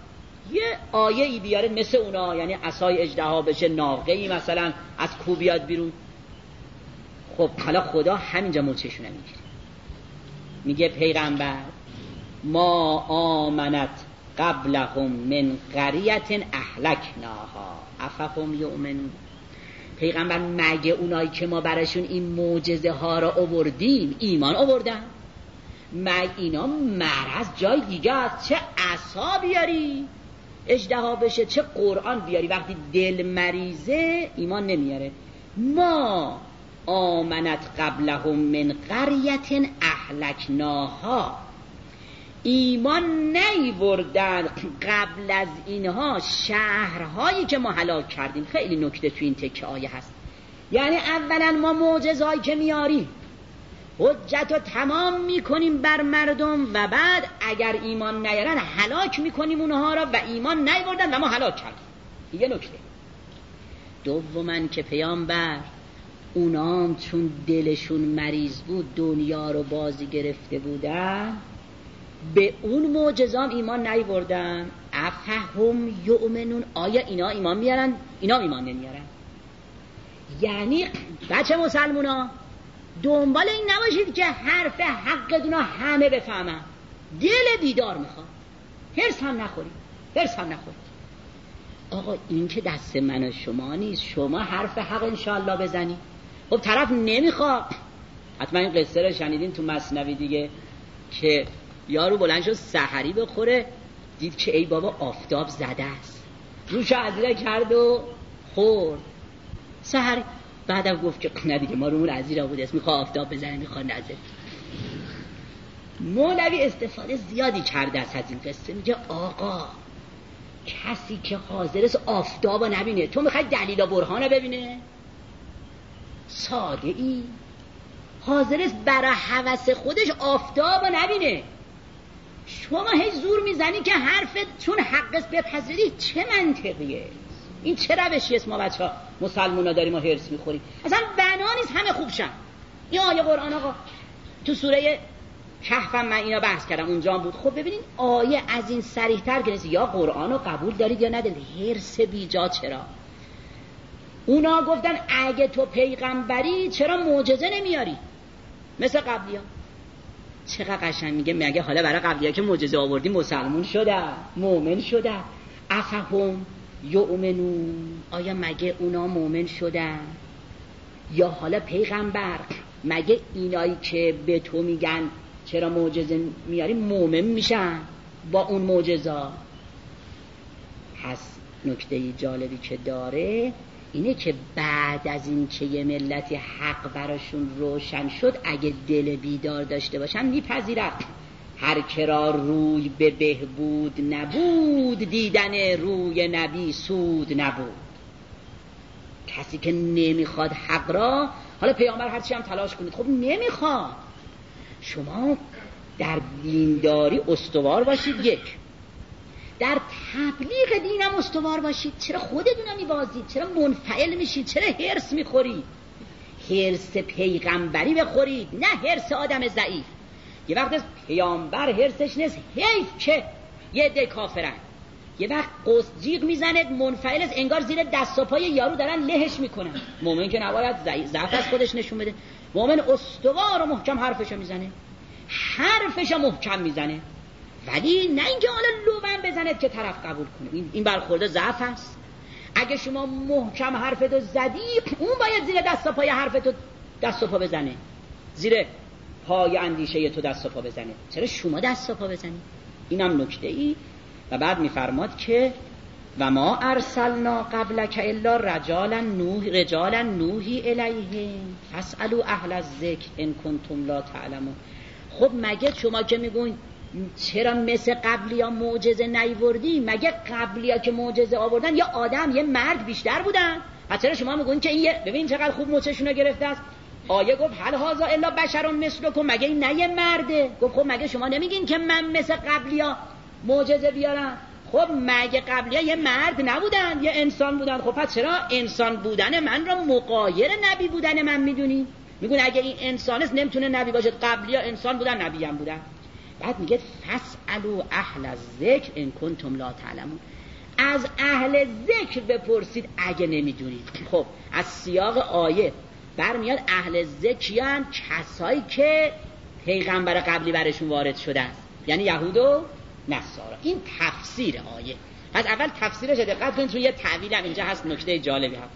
یه آیه ای بیاره مثل اونا، یعنی عصای اژدها بشه، ناقه ای مثلا از کو بیاد بیرون. خب حالا خدا همینجا موچشونه میگیره، میگه پیغمبر ما آمنت قبلهم من قریة اهلکناها افهم یؤمنون. پیغمبر مگه اونایی که ما براشون این معجزه ها را آوردیم ایمان آوردن؟ مگه اینا مرض جای دیگه است؟ چه عصا بیاری اژدها بشه، چه قرآن بیاری، وقتی دل مریضه ایمان نمیاره. ما آمنت قبلهم من قریة اهلکناها، ایمان نیوردن قبل از اینها شهرهایی که ما هلاک کردیم. خیلی نکته تو این تکه آیه هست، یعنی اولا ما معجزه‌ای که میاریم حجت رو تمام میکنیم بر مردم و بعد اگر ایمان نیارن هلاک میکنیم اونها را و ایمان نیوردن و ما هلاک کردیم. یه نکته. دوما که پیامبر اونام چون دلشون مریض بود دنیا رو بازی گرفته بودن به اون معجزام ایمان نیوردن. افهم یؤمنون، آیا اینا ایمان میارن؟ اینا ایمان نمیارن. یعنی بچه مسلمونا دنبال این نباشید که حرف حقتون همه بفهمن، دل بیدار میخواد، هرس هم نخورید، هرس هم نخورید. آقا این که دست من و شما نیست، شما حرف حق انشاءالله بزنی. خب طرف نمیخواد. حتما این قصه رو شنیدین تو مثنوی دیگه که یارو بلند شد سحری بخوره، دید که ای بابا آفتاب زده است، روش عزیره کرد و خورد سحری. بعدم گفت که نه دیگه ما رومون عزیره بوده است، میخواه آفتاب بزنه میخواه نزه. مولوی استفاده زیادی کرده است از این قصه، میگه آقا کسی که حاضر است آفتاب رو نبینه، تو میخوای دلیل و برهان ببینه؟ ساده ای حاضر است برای هوس خودش آفتاب رو نبینه. شما هی زور میزنی که حرفت چون حق است بپذیری. چه منطقیه این؟ چه روشی است؟ ما بچه ها مسلمان ها داریم و هرس میخوریم. اصلا بنا نیست همه خوب شن. این آیه قرآن آقا تو سوره کهفم من اینا بحث کردم، اونجا بود. خب ببینین آیه از این صریح تر که نیست. یا قرآن رو قبول دارید یا ندارید. هرس بیجا چرا؟ اونا گفتن اگه تو پیغمبری چرا معجزه نمیاری مثل قبلی ها؟ چقدر قشنگ میگه، مگه حالا برای قبلی ها که معجزه آوردی مسلمون شده، مؤمن شده؟ افهم یؤمنون، آیا مگه اونا مؤمن شدن؟ یا حالا پیغمبر مگه اینایی که به تو میگن چرا معجزه میاری مؤمن میشن با اون معجزه؟ پس نکته جالبی که داره اینه که بعد از این که یه ملتی حق براشون روشن شد اگه دل بیدار داشته باشن میپذیرن. هر کرا روی به بهبود نبود، دیدن روی نبی سود نبود. کسی که نمیخواد حق را، حالا پیامبر هرچی هم تلاش کنید خب نمیخواد. شما در دینداری استوار باشید، یک در تبلیغ دینم استوار باشید. چرا خودتون میبازید؟ چرا منفعل میشید؟ چرا هرس میخورید؟ هرس پیغمبری بخورید، نه هرس آدم ضعیف. یه وقت پیامبر هرسش نیست، حیف که یه عده کافرن. یه وقت قصد جیغ میزنه منفعل است، انگار زیر دست و پای یارو دارن لهش میکنن. مومن که نباید ضعف از خودش نشون بده. مومن استوار و محکم حرفشو میزنه، حرفشو محکم میزنه، ولی نه اینکه حالا لوبن بزنید که طرف قبول کنه. این برخورد ضعف است. اگه شما محکم حرفتو زدی، اون باید زیر دست و پای حرفتو دست و پا بزنه، زیر پای اندیشه تو دست و پا بزنه. چرا شما دست و پا بزنید؟ اینم نکته ای. و بعد میفرماد که و ما ارسلنا قبلک الا رجالا نوح رجالا نوحی الیهم فاسالوا اهل الذکر ان کنتم لا تعلمون. خب مگه شما که میگوین چرا مثل قبلی ها معجزه نیوردی؟ مگه قبلی ها که معجزه آوردن یا آدم یه مرد بیشتر بودن؟ پس چرا شما میگوین که این یه ببین چقدر خوب موچشونو گرفته است؟ آیه گفت هل هذا الا بشر مثلکم، مگه این نه یه مرده؟ گفت خب مگه شما نمیگین که من مثل قبلی ها معجزه بیارم؟ خب مگه قبلی ها یه مرد نبودن، یه انسان بودن؟ خب پس چرا انسان بودن من را مغایر نبی بودن من میدونی؟ میگون اگه این انسان است نمیتونه نبی باشه، قبلی ها انسان بودن نبی هم بودن. بعد میگه فاسالوا اهل الذکر ان کنتم لا تعلمون. از اهل ذکر بپرسید اگه نمیدونید. خب از سیاق آیه برمیاد اهل ذکریان کسایی که پیغمبر قبلی برشون وارد شده است، یعنی یهود و نصارا. این تفسیر آیه. از اول تفسیرش دقت کنید، چون یه تعویل هم اینجا هست، نکته جالبی هست.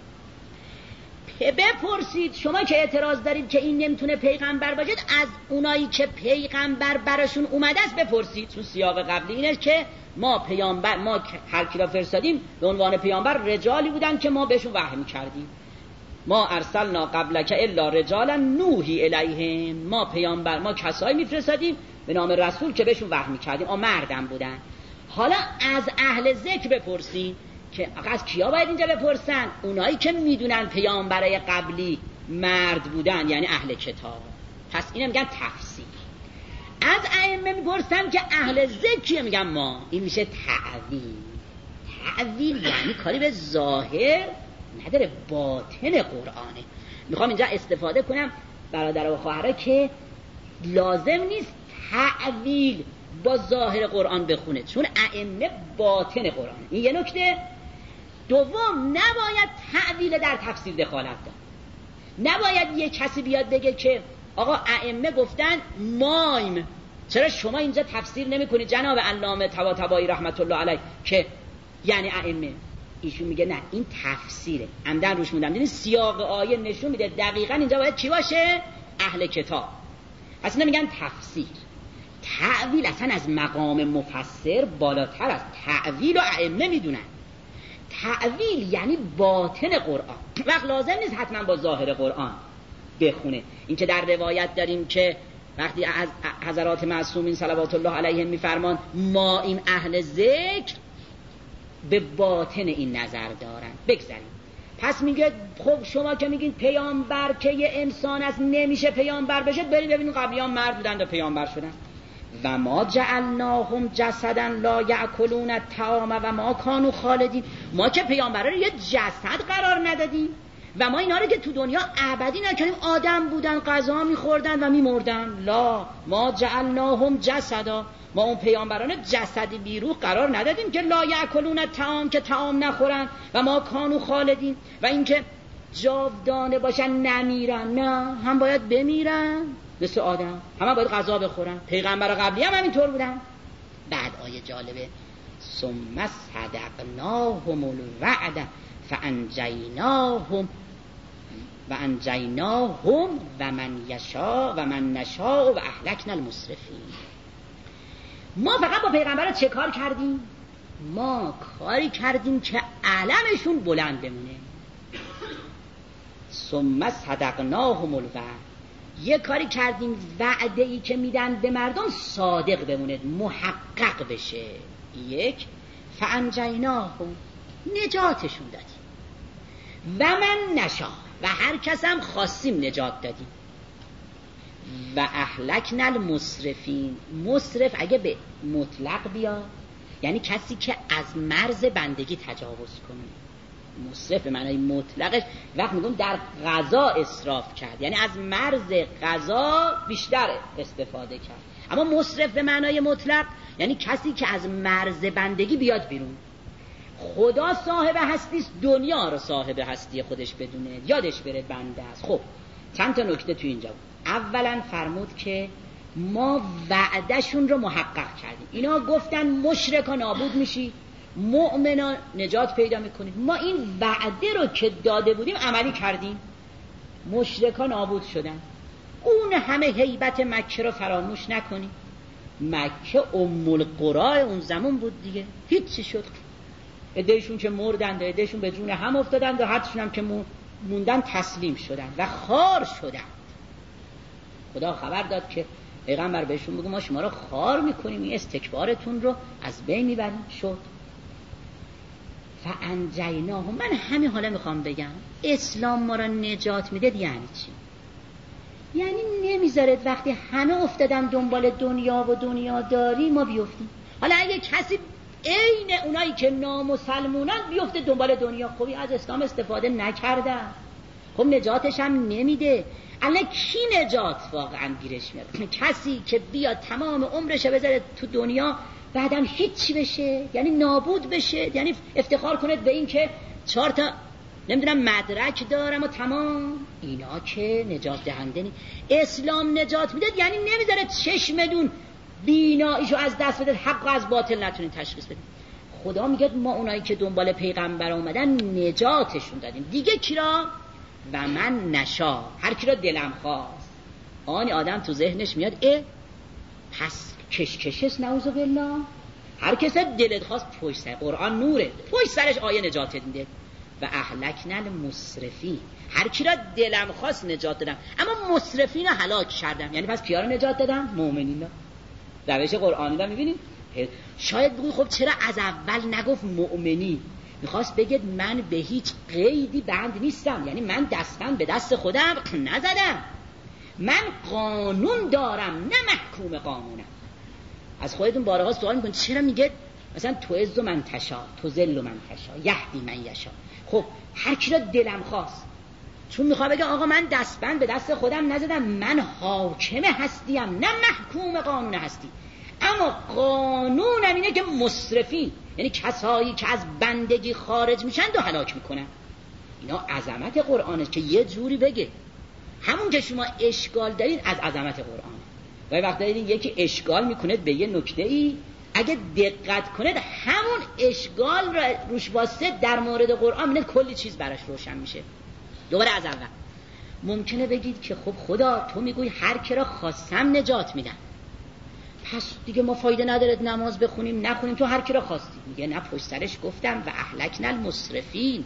بپرسید شما که اعتراض دارید که این نمیتونه پیغمبر باشه، از اونایی که پیغمبر براشون اومده است بپرسید. چون سیاق قبلی اینه که ما پیامبر، ما هر کی را فرستادیم به عنوان پیامبر رجالی بودن که ما بهشون وحی می‌کردیم. ما ارسلنا قبلک الا رجالا نوحی الیهم. ما پیامبر، ما کسایی میفرستادیم به نام رسول که بهشون وحی می‌کردیم، اما مردم بودن. حالا از اهل ذکر بپرسید که از کیا باید اینجا بپرسن؟ اونایی که میدونن پیامبرای قبلی مرد بودن، یعنی اهل کتاب. پس اینو میگن تفسیر. از ائمه میپرسن که اهل ذکر، میگن ما. این میشه تعویل. تعویل یعنی کاری به ظاهر نداره، باطن قرآنه. میخوام اینجا استفاده کنم برادر و خواهرها که لازم نیست تعویل با ظاهر قرآن بخونه، چون ائمه باطن قرآن. این یه نکته. دوم، نباید تعویل در تفسیر دخالت داد. نباید یه کسی بیاد بگه که آقا ائمه گفتن مایم، چرا شما اینجا تفسیر نمی کنید جناب علامه طباطبایی رحمت الله علیه که یعنی ائمه؟ ایشون میگه نه، این تفسیره. عمدن روش موندم. یعنی سیاق آیه نشون میده دقیقاً اینجا باید چی باشه؟ اهل کتاب. پس اینا میگن تفسیر. تعویل اصلا از مقام مفسر بالاتر است. تعویل و ائمه میدونن. تعویل یعنی باطن قرآن. وقت لازم نیست حتما با ظاهر قرآن بخونه. این که در روایت داریم که وقتی از حضرات معصومین صلوات الله علیهم میفرمان ما این اهل ذکر، به باطن این نظر دارن. بگذاریم. پس میگه خب شما که میگین پیامبر که یه انسان است نمیشه پیامبر بشه، برید ببینید قبلیان مرد بودن و پیامبر شدن. و ما جعلناهم جسدا لا یاکلون الطعام و ما کانوا خالدین. ما که پیامبرا رو یه جسد قرار ندادیم و ما اینا رو که تو دنیا ابدی نکردیم، آدم بودن، غذا میخوردن و میمردن. لا، ما جعلناهم جسدا، ما اون پیامبران جسدی بیروح قرار ندادیم که لا یاکلون الطعام، که طعام نخورن، و ما کانوا خالدین، و اینکه جاودانه باشن نمیرن. نه، هم باید بمیرن مثل آدم، همه باید غذا بخورن. پیغمبر قبلی هم همینطور بودن. بعد آیه جالبه، ثم صدقناهم الوعد فانجیناهم و انجیناهم و من یشاء و من نشاء و اهلکنا المسرفین. ما فقط با پیغمبر چه کار کردیم؟ ما کاری کردیم که علمشون بلند بمونه. ثم صدقناهم الوعد، یه کاری کردیم وعده ای که میدن به مردم صادق بمونه، محقق بشه. یک، فانجیناهم، نجاتشون دادیم. و من نشا، و هر کس هم خواستیم نجات دادیم. و اهلکنا المسرفین، مسرف اگه به مطلق بیاد یعنی کسی که از مرز بندگی تجاوز کنه. مسرف به معنای مطلقش وقت میگم در غذا اسراف کرد، یعنی از مرز غذا بیشتر استفاده کرد. اما مسرف به معنای مطلق یعنی کسی که از مرز بندگی بیاد بیرون. خدا صاحب هستی است، دنیا رو صاحب هستی خودش بدونه، یادش بره بنده است. خب چند تا نکته تو اینجا بود. اولا فرمود که ما وعدهشون رو محقق کردیم. اینا گفتن مشرکا نابود میشی، مؤمنا نجات پیدا میکنید. ما این وعده رو که داده بودیم عملی کردیم، مشرکا نابود شدن. اون همه هیبت مکه رو فراموش نکنید. مکه ام القرى اون زمان بود دیگه، هیچی شد. عدهشون که مردند، عدهشون به جون هم افتادند و حدشون هم که موندن تسلیم شدند و خار شدند. خدا خبر داد که پیغمبر بهشون بگو ما شما رو خار میکنیم، این استکبارتون رو از بین میبریم. شد فانجیناهم. من همین حالا میخوام بگم اسلام ما رو نجات میده یعنی چی؟ یعنی نمیذارد وقتی همه افتادن دنبال دنیا و دنیا داری ما بیفتیم. حالا اگه کسی عین اونایی که نامسلمونن بیفته دنبال دنیا، خوبی از اسلام استفاده نکردن، خب نجاتش هم نمیده. الان کی نجات واقعا گیرش میاد؟ کسی که بیاد تمام عمرش بذاره تو دنیا بعدم هیچی بشه، یعنی نابود بشه، یعنی افتخار کنید به این که چهار تا نمیدونم مدرک دارم و تمام. اینا که نجات دهنده نی. اسلام نجات میده یعنی نمیذاره چشمدون بیناییشو از دست بده، حق و از باطل نتونین تشخیص بدین. خدا میگه ما اونایی که دنبال پیغمبر اومدن نجاتشون دادیم. دیگه کی را؟ و من نشا، هر کی را دلم خواست. آن آدم تو ذهنش میاد اه پس کشکشش نعوذ بالله، هر کس دلت خواست پشت سر قرآن نوره، پشت سرش آیه نجات میده. و اهلکنا المسرفین، هر کی را دلم خواست نجات دادم، اما مسرفین رو هلاک کردم. یعنی پس کیا رو نجات دادم؟ مؤمنین. روش قرآنی رو میبینید. شاید بگوی خب چرا از اول نگفت مؤمنی؟ میخواست بگید من به هیچ قیدی بند نیستم، یعنی من دستم به دست خودم نزدم، من قانون دارم نه محکوم قانونم. از خودتون بارها سوال میکنید چرا میگه مثلا تو عز و من تشا، تو ذل و من تشا، یهدی من یشا. خب هر کی را دلم خواست، چون میخواد بگه آقا من دستبند به دست خودم نزدم، من حاکم هستیم نه محکوم قانون هستی. اما قانونم اینه که مسرفین، یعنی کسایی که از بندگی خارج میشن دو هلاک میکنن. اینا عظمت قرآنه که یه جوری بگه همون که شما اشکال دارید از عظمت قرآن. و وقتی دیدین یکی اشکال میکنه به یه نکته ای، اگه دقت کنید همون اشکال را روش واسه در مورد قرآن میبینید کلی چیز براش روشن میشه. دوباره از اول ممکنه بگید که خب خدا تو میگوی هر کی را خواستم نجات میدم، پس دیگه ما فایده نداره نماز بخونیم نخونیم، تو هر کی را خواستی. میگه نه، پشت سرش گفتم و اهلکنا المسرفین،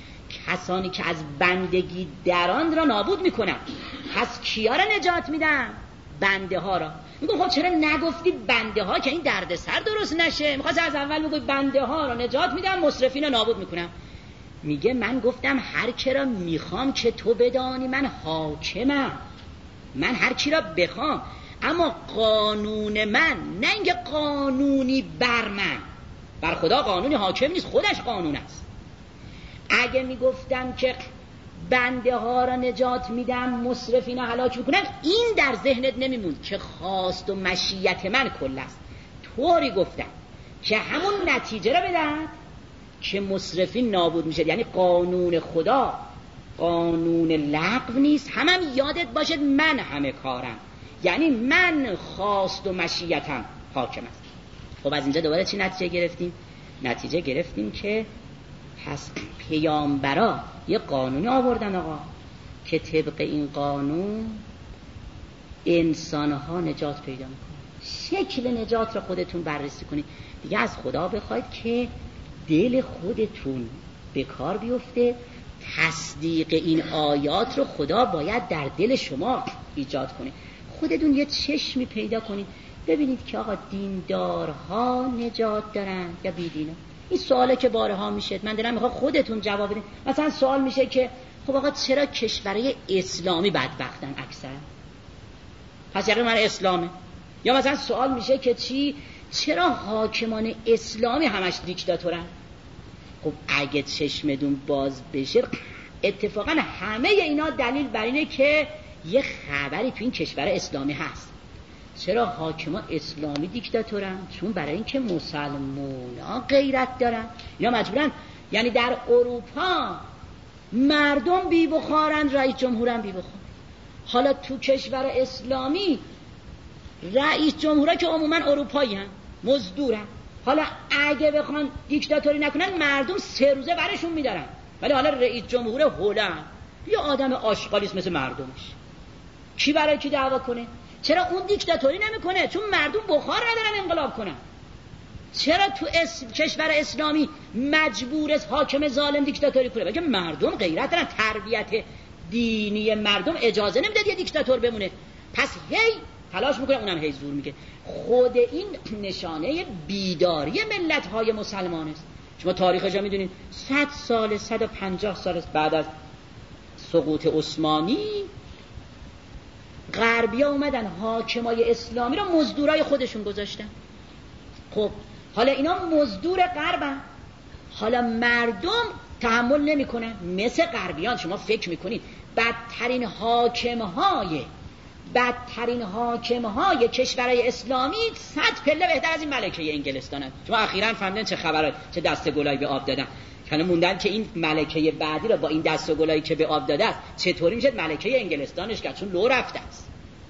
کسانی که از بندگی دران را نابود میکنم. پس کیا را نجات میدم؟ بنده ها را. میگم خب چرا نگفتی بنده ها که این دردسر درست نشه؟ میخواست از اول بگوی بنده ها را نجات میدم مسرفین را نابود میکنم. میگه من گفتم هر کی را میخوام که تو بدانی من حاکمم، من هر کی را بخوام، اما قانون من نه اینکه قانونی بر من، بر خدا قانونی حاکم نیست، خودش قانون است. اگه میگفتم که بنده ها را نجات میدم مسرفین هلاک میکنم، این در ذهنت نمیموند که خواست و مشیت من کل است. طوری گفتم که همون نتیجه را بدن که مسرفین نابود میشه. یعنی قانون خدا قانون لغو نیست، هم, هم یادت باشد من همه کارم، یعنی من خواست و مشیتم حاکم است. خب از اینجا دوباره چی نتیجه گرفتیم؟ نتیجه گرفتیم که پس پیامبرا یه قانونی آوردن آقا که طبق این قانون انسانها نجات پیدا میکنن. شکل نجات رو خودتون بررسی کنید دیگه. از خدا بخواید که دل خودتون به کار بیفته. تصدیق این آیات رو خدا باید در دل شما ایجاد کنه. خودتون یه چشمی پیدا کنید ببینید که آقا دیندارها نجات دارن یا بیدینا. این سواله که بارها میشه، من دلم میخواد خودتون جواب بدین. مثلا سوال میشه که خب آقا چرا کشورهای اسلامی بدبختن اکثر؟ پس یقین من اسلامه. یا مثلا سوال میشه که چی چرا حاکمان اسلامی همش دیکتاتورن؟ خب اگه چشمدون باز بشه اتفاقا همه اینا دلیل بر اینه که یه خبری تو این کشور اسلامی هست. چرا حاکمان اسلامی دیکتاتورن؟ چون برای اینکه مسلمونا غیرت دارن. اینا مجبورن، یعنی در اروپا مردم بی بخارن، رئیس جمهورن بی بخار. حالا تو کشور اسلامی رئیس جمهورا که عموما اروپایی هن، مزدورن. حالا اگه بخوان دیکتاتوری نکنن مردم سه روزه برشون میدارن، ولی حالا رئیس جمهور هلند یه آدم آشغالیست مثل مردمش، کی برای کی دعوا کنه؟ چرا اون دیکتاتوری نمیکنه؟ چون مردم بخار ندارن انقلاب کنن. چرا تو اس... کشور اسلامی مجبور است حاکم ظالم دیکتاتوری کنه؟ بلکه مردم غیرت دارن، تربیت دینی مردم اجازه نمیداد یه دیکتاتور بمونه. پس هی تلاش میکنه، اونم هی زور میگه. خود این نشانه بیداری ملت‌های مسلمان است. شما تاریخش رو میدونید، صد سال صد و پنجاه سال بعد از سقوط عثمانی غربی‌ها اومدن حاکمای اسلامی رو مزدورای خودشون گذاشتن. خب حالا اینا مزدور غربن، حالا مردم تحمل نمیکنن. مثل غربیان شما فکر میکنید بدترین حاکمهای بدترین حاکم‌های کشورهای اسلامی صد پله بهتر از این ملکه انگلستانن. شما اخیراً فهمیدن چه خبره، چه دست گلایی به آب دادن. حالا موندن که این ملکه بعدی رو با این دست گلایی که به آب داده است چطوری میشه ملکه انگلستانش کرد، چون لو رفته است.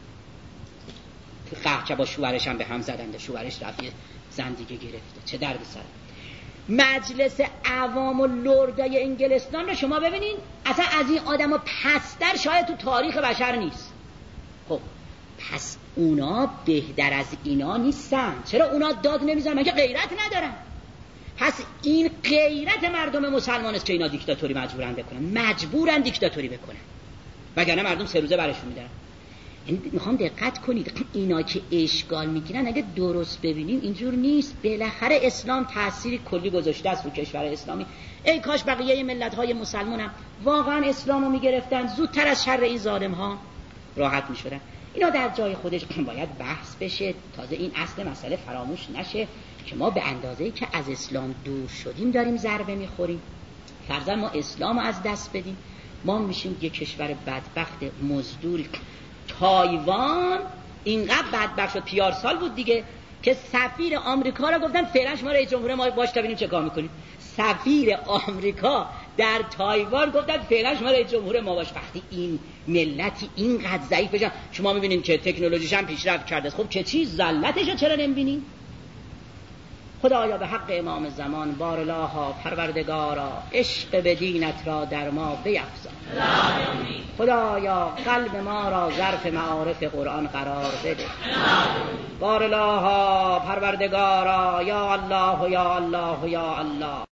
قهچه با شوهرش هم به هم زدند، شوهرش رفت زن دیگه گرفته، چه درد سر. مجلس عوام و لردای انگلستان رو شما ببینین، اصلا از این آدم پستر شاید تو تاریخ بشر نیست. خب پس اونا بهتر از اینا نیستن. چرا اونا داد نمیزنن؟ مگه غیرت ندارن؟ پس این غیرت مردم مسلمان است که اینا دیکتاتوری مجبورن بکنن، مجبورن دیکتاتوری بکنن، وگرنه مردم سه روزه برشون میدارن. یعنی میخوام دقت کنید، اینا که اشکال میگیرن اگه درست ببینیم اینجور نیست. بالاخره اسلام تأثیری کلی گذاشته است رو کشور اسلامی. ای کاش بقیه ملت‌های مسلمان هم واقعا اسلامو میگرفتن، زودتر از شر این ظالم‌ها راحت میشدن. اینا در جای خودش باید بحث بشه، تازه این اصل مسئله فراموش نشه که ما به اندازه‌ای که از اسلام دور شدیم داریم ضربه میخوریم. فرضاً ما اسلامو از دست بدیم، ما میشیم یک کشور بدبخت مزدوری. تایوان اینقدر بدبخت شد، پیار سال بود دیگه، که سفیر آمریکا را گفتن فعلا شما رئیس جمهور ما باش تا ببینیم چه کار میکنیم. سفیر آمریکا در تایوان گفتن فعلا شما رئیس جمهور ما باش. وقتی این ملتی اینقدر ضعیف بشن، شما میبینید که تکنولوژیش هم پیشرفت کرده. خب چه چیز ذلتشو چرا نمیبینید؟ خدایا به حق امام زمان بارلاها پروردگارا عشق به دینت را در ما بیفزا. خدایا قلب ما را ظرف معارف قرآن قرار بده. بارلاها پروردگارا یا الله یا الله یا الله.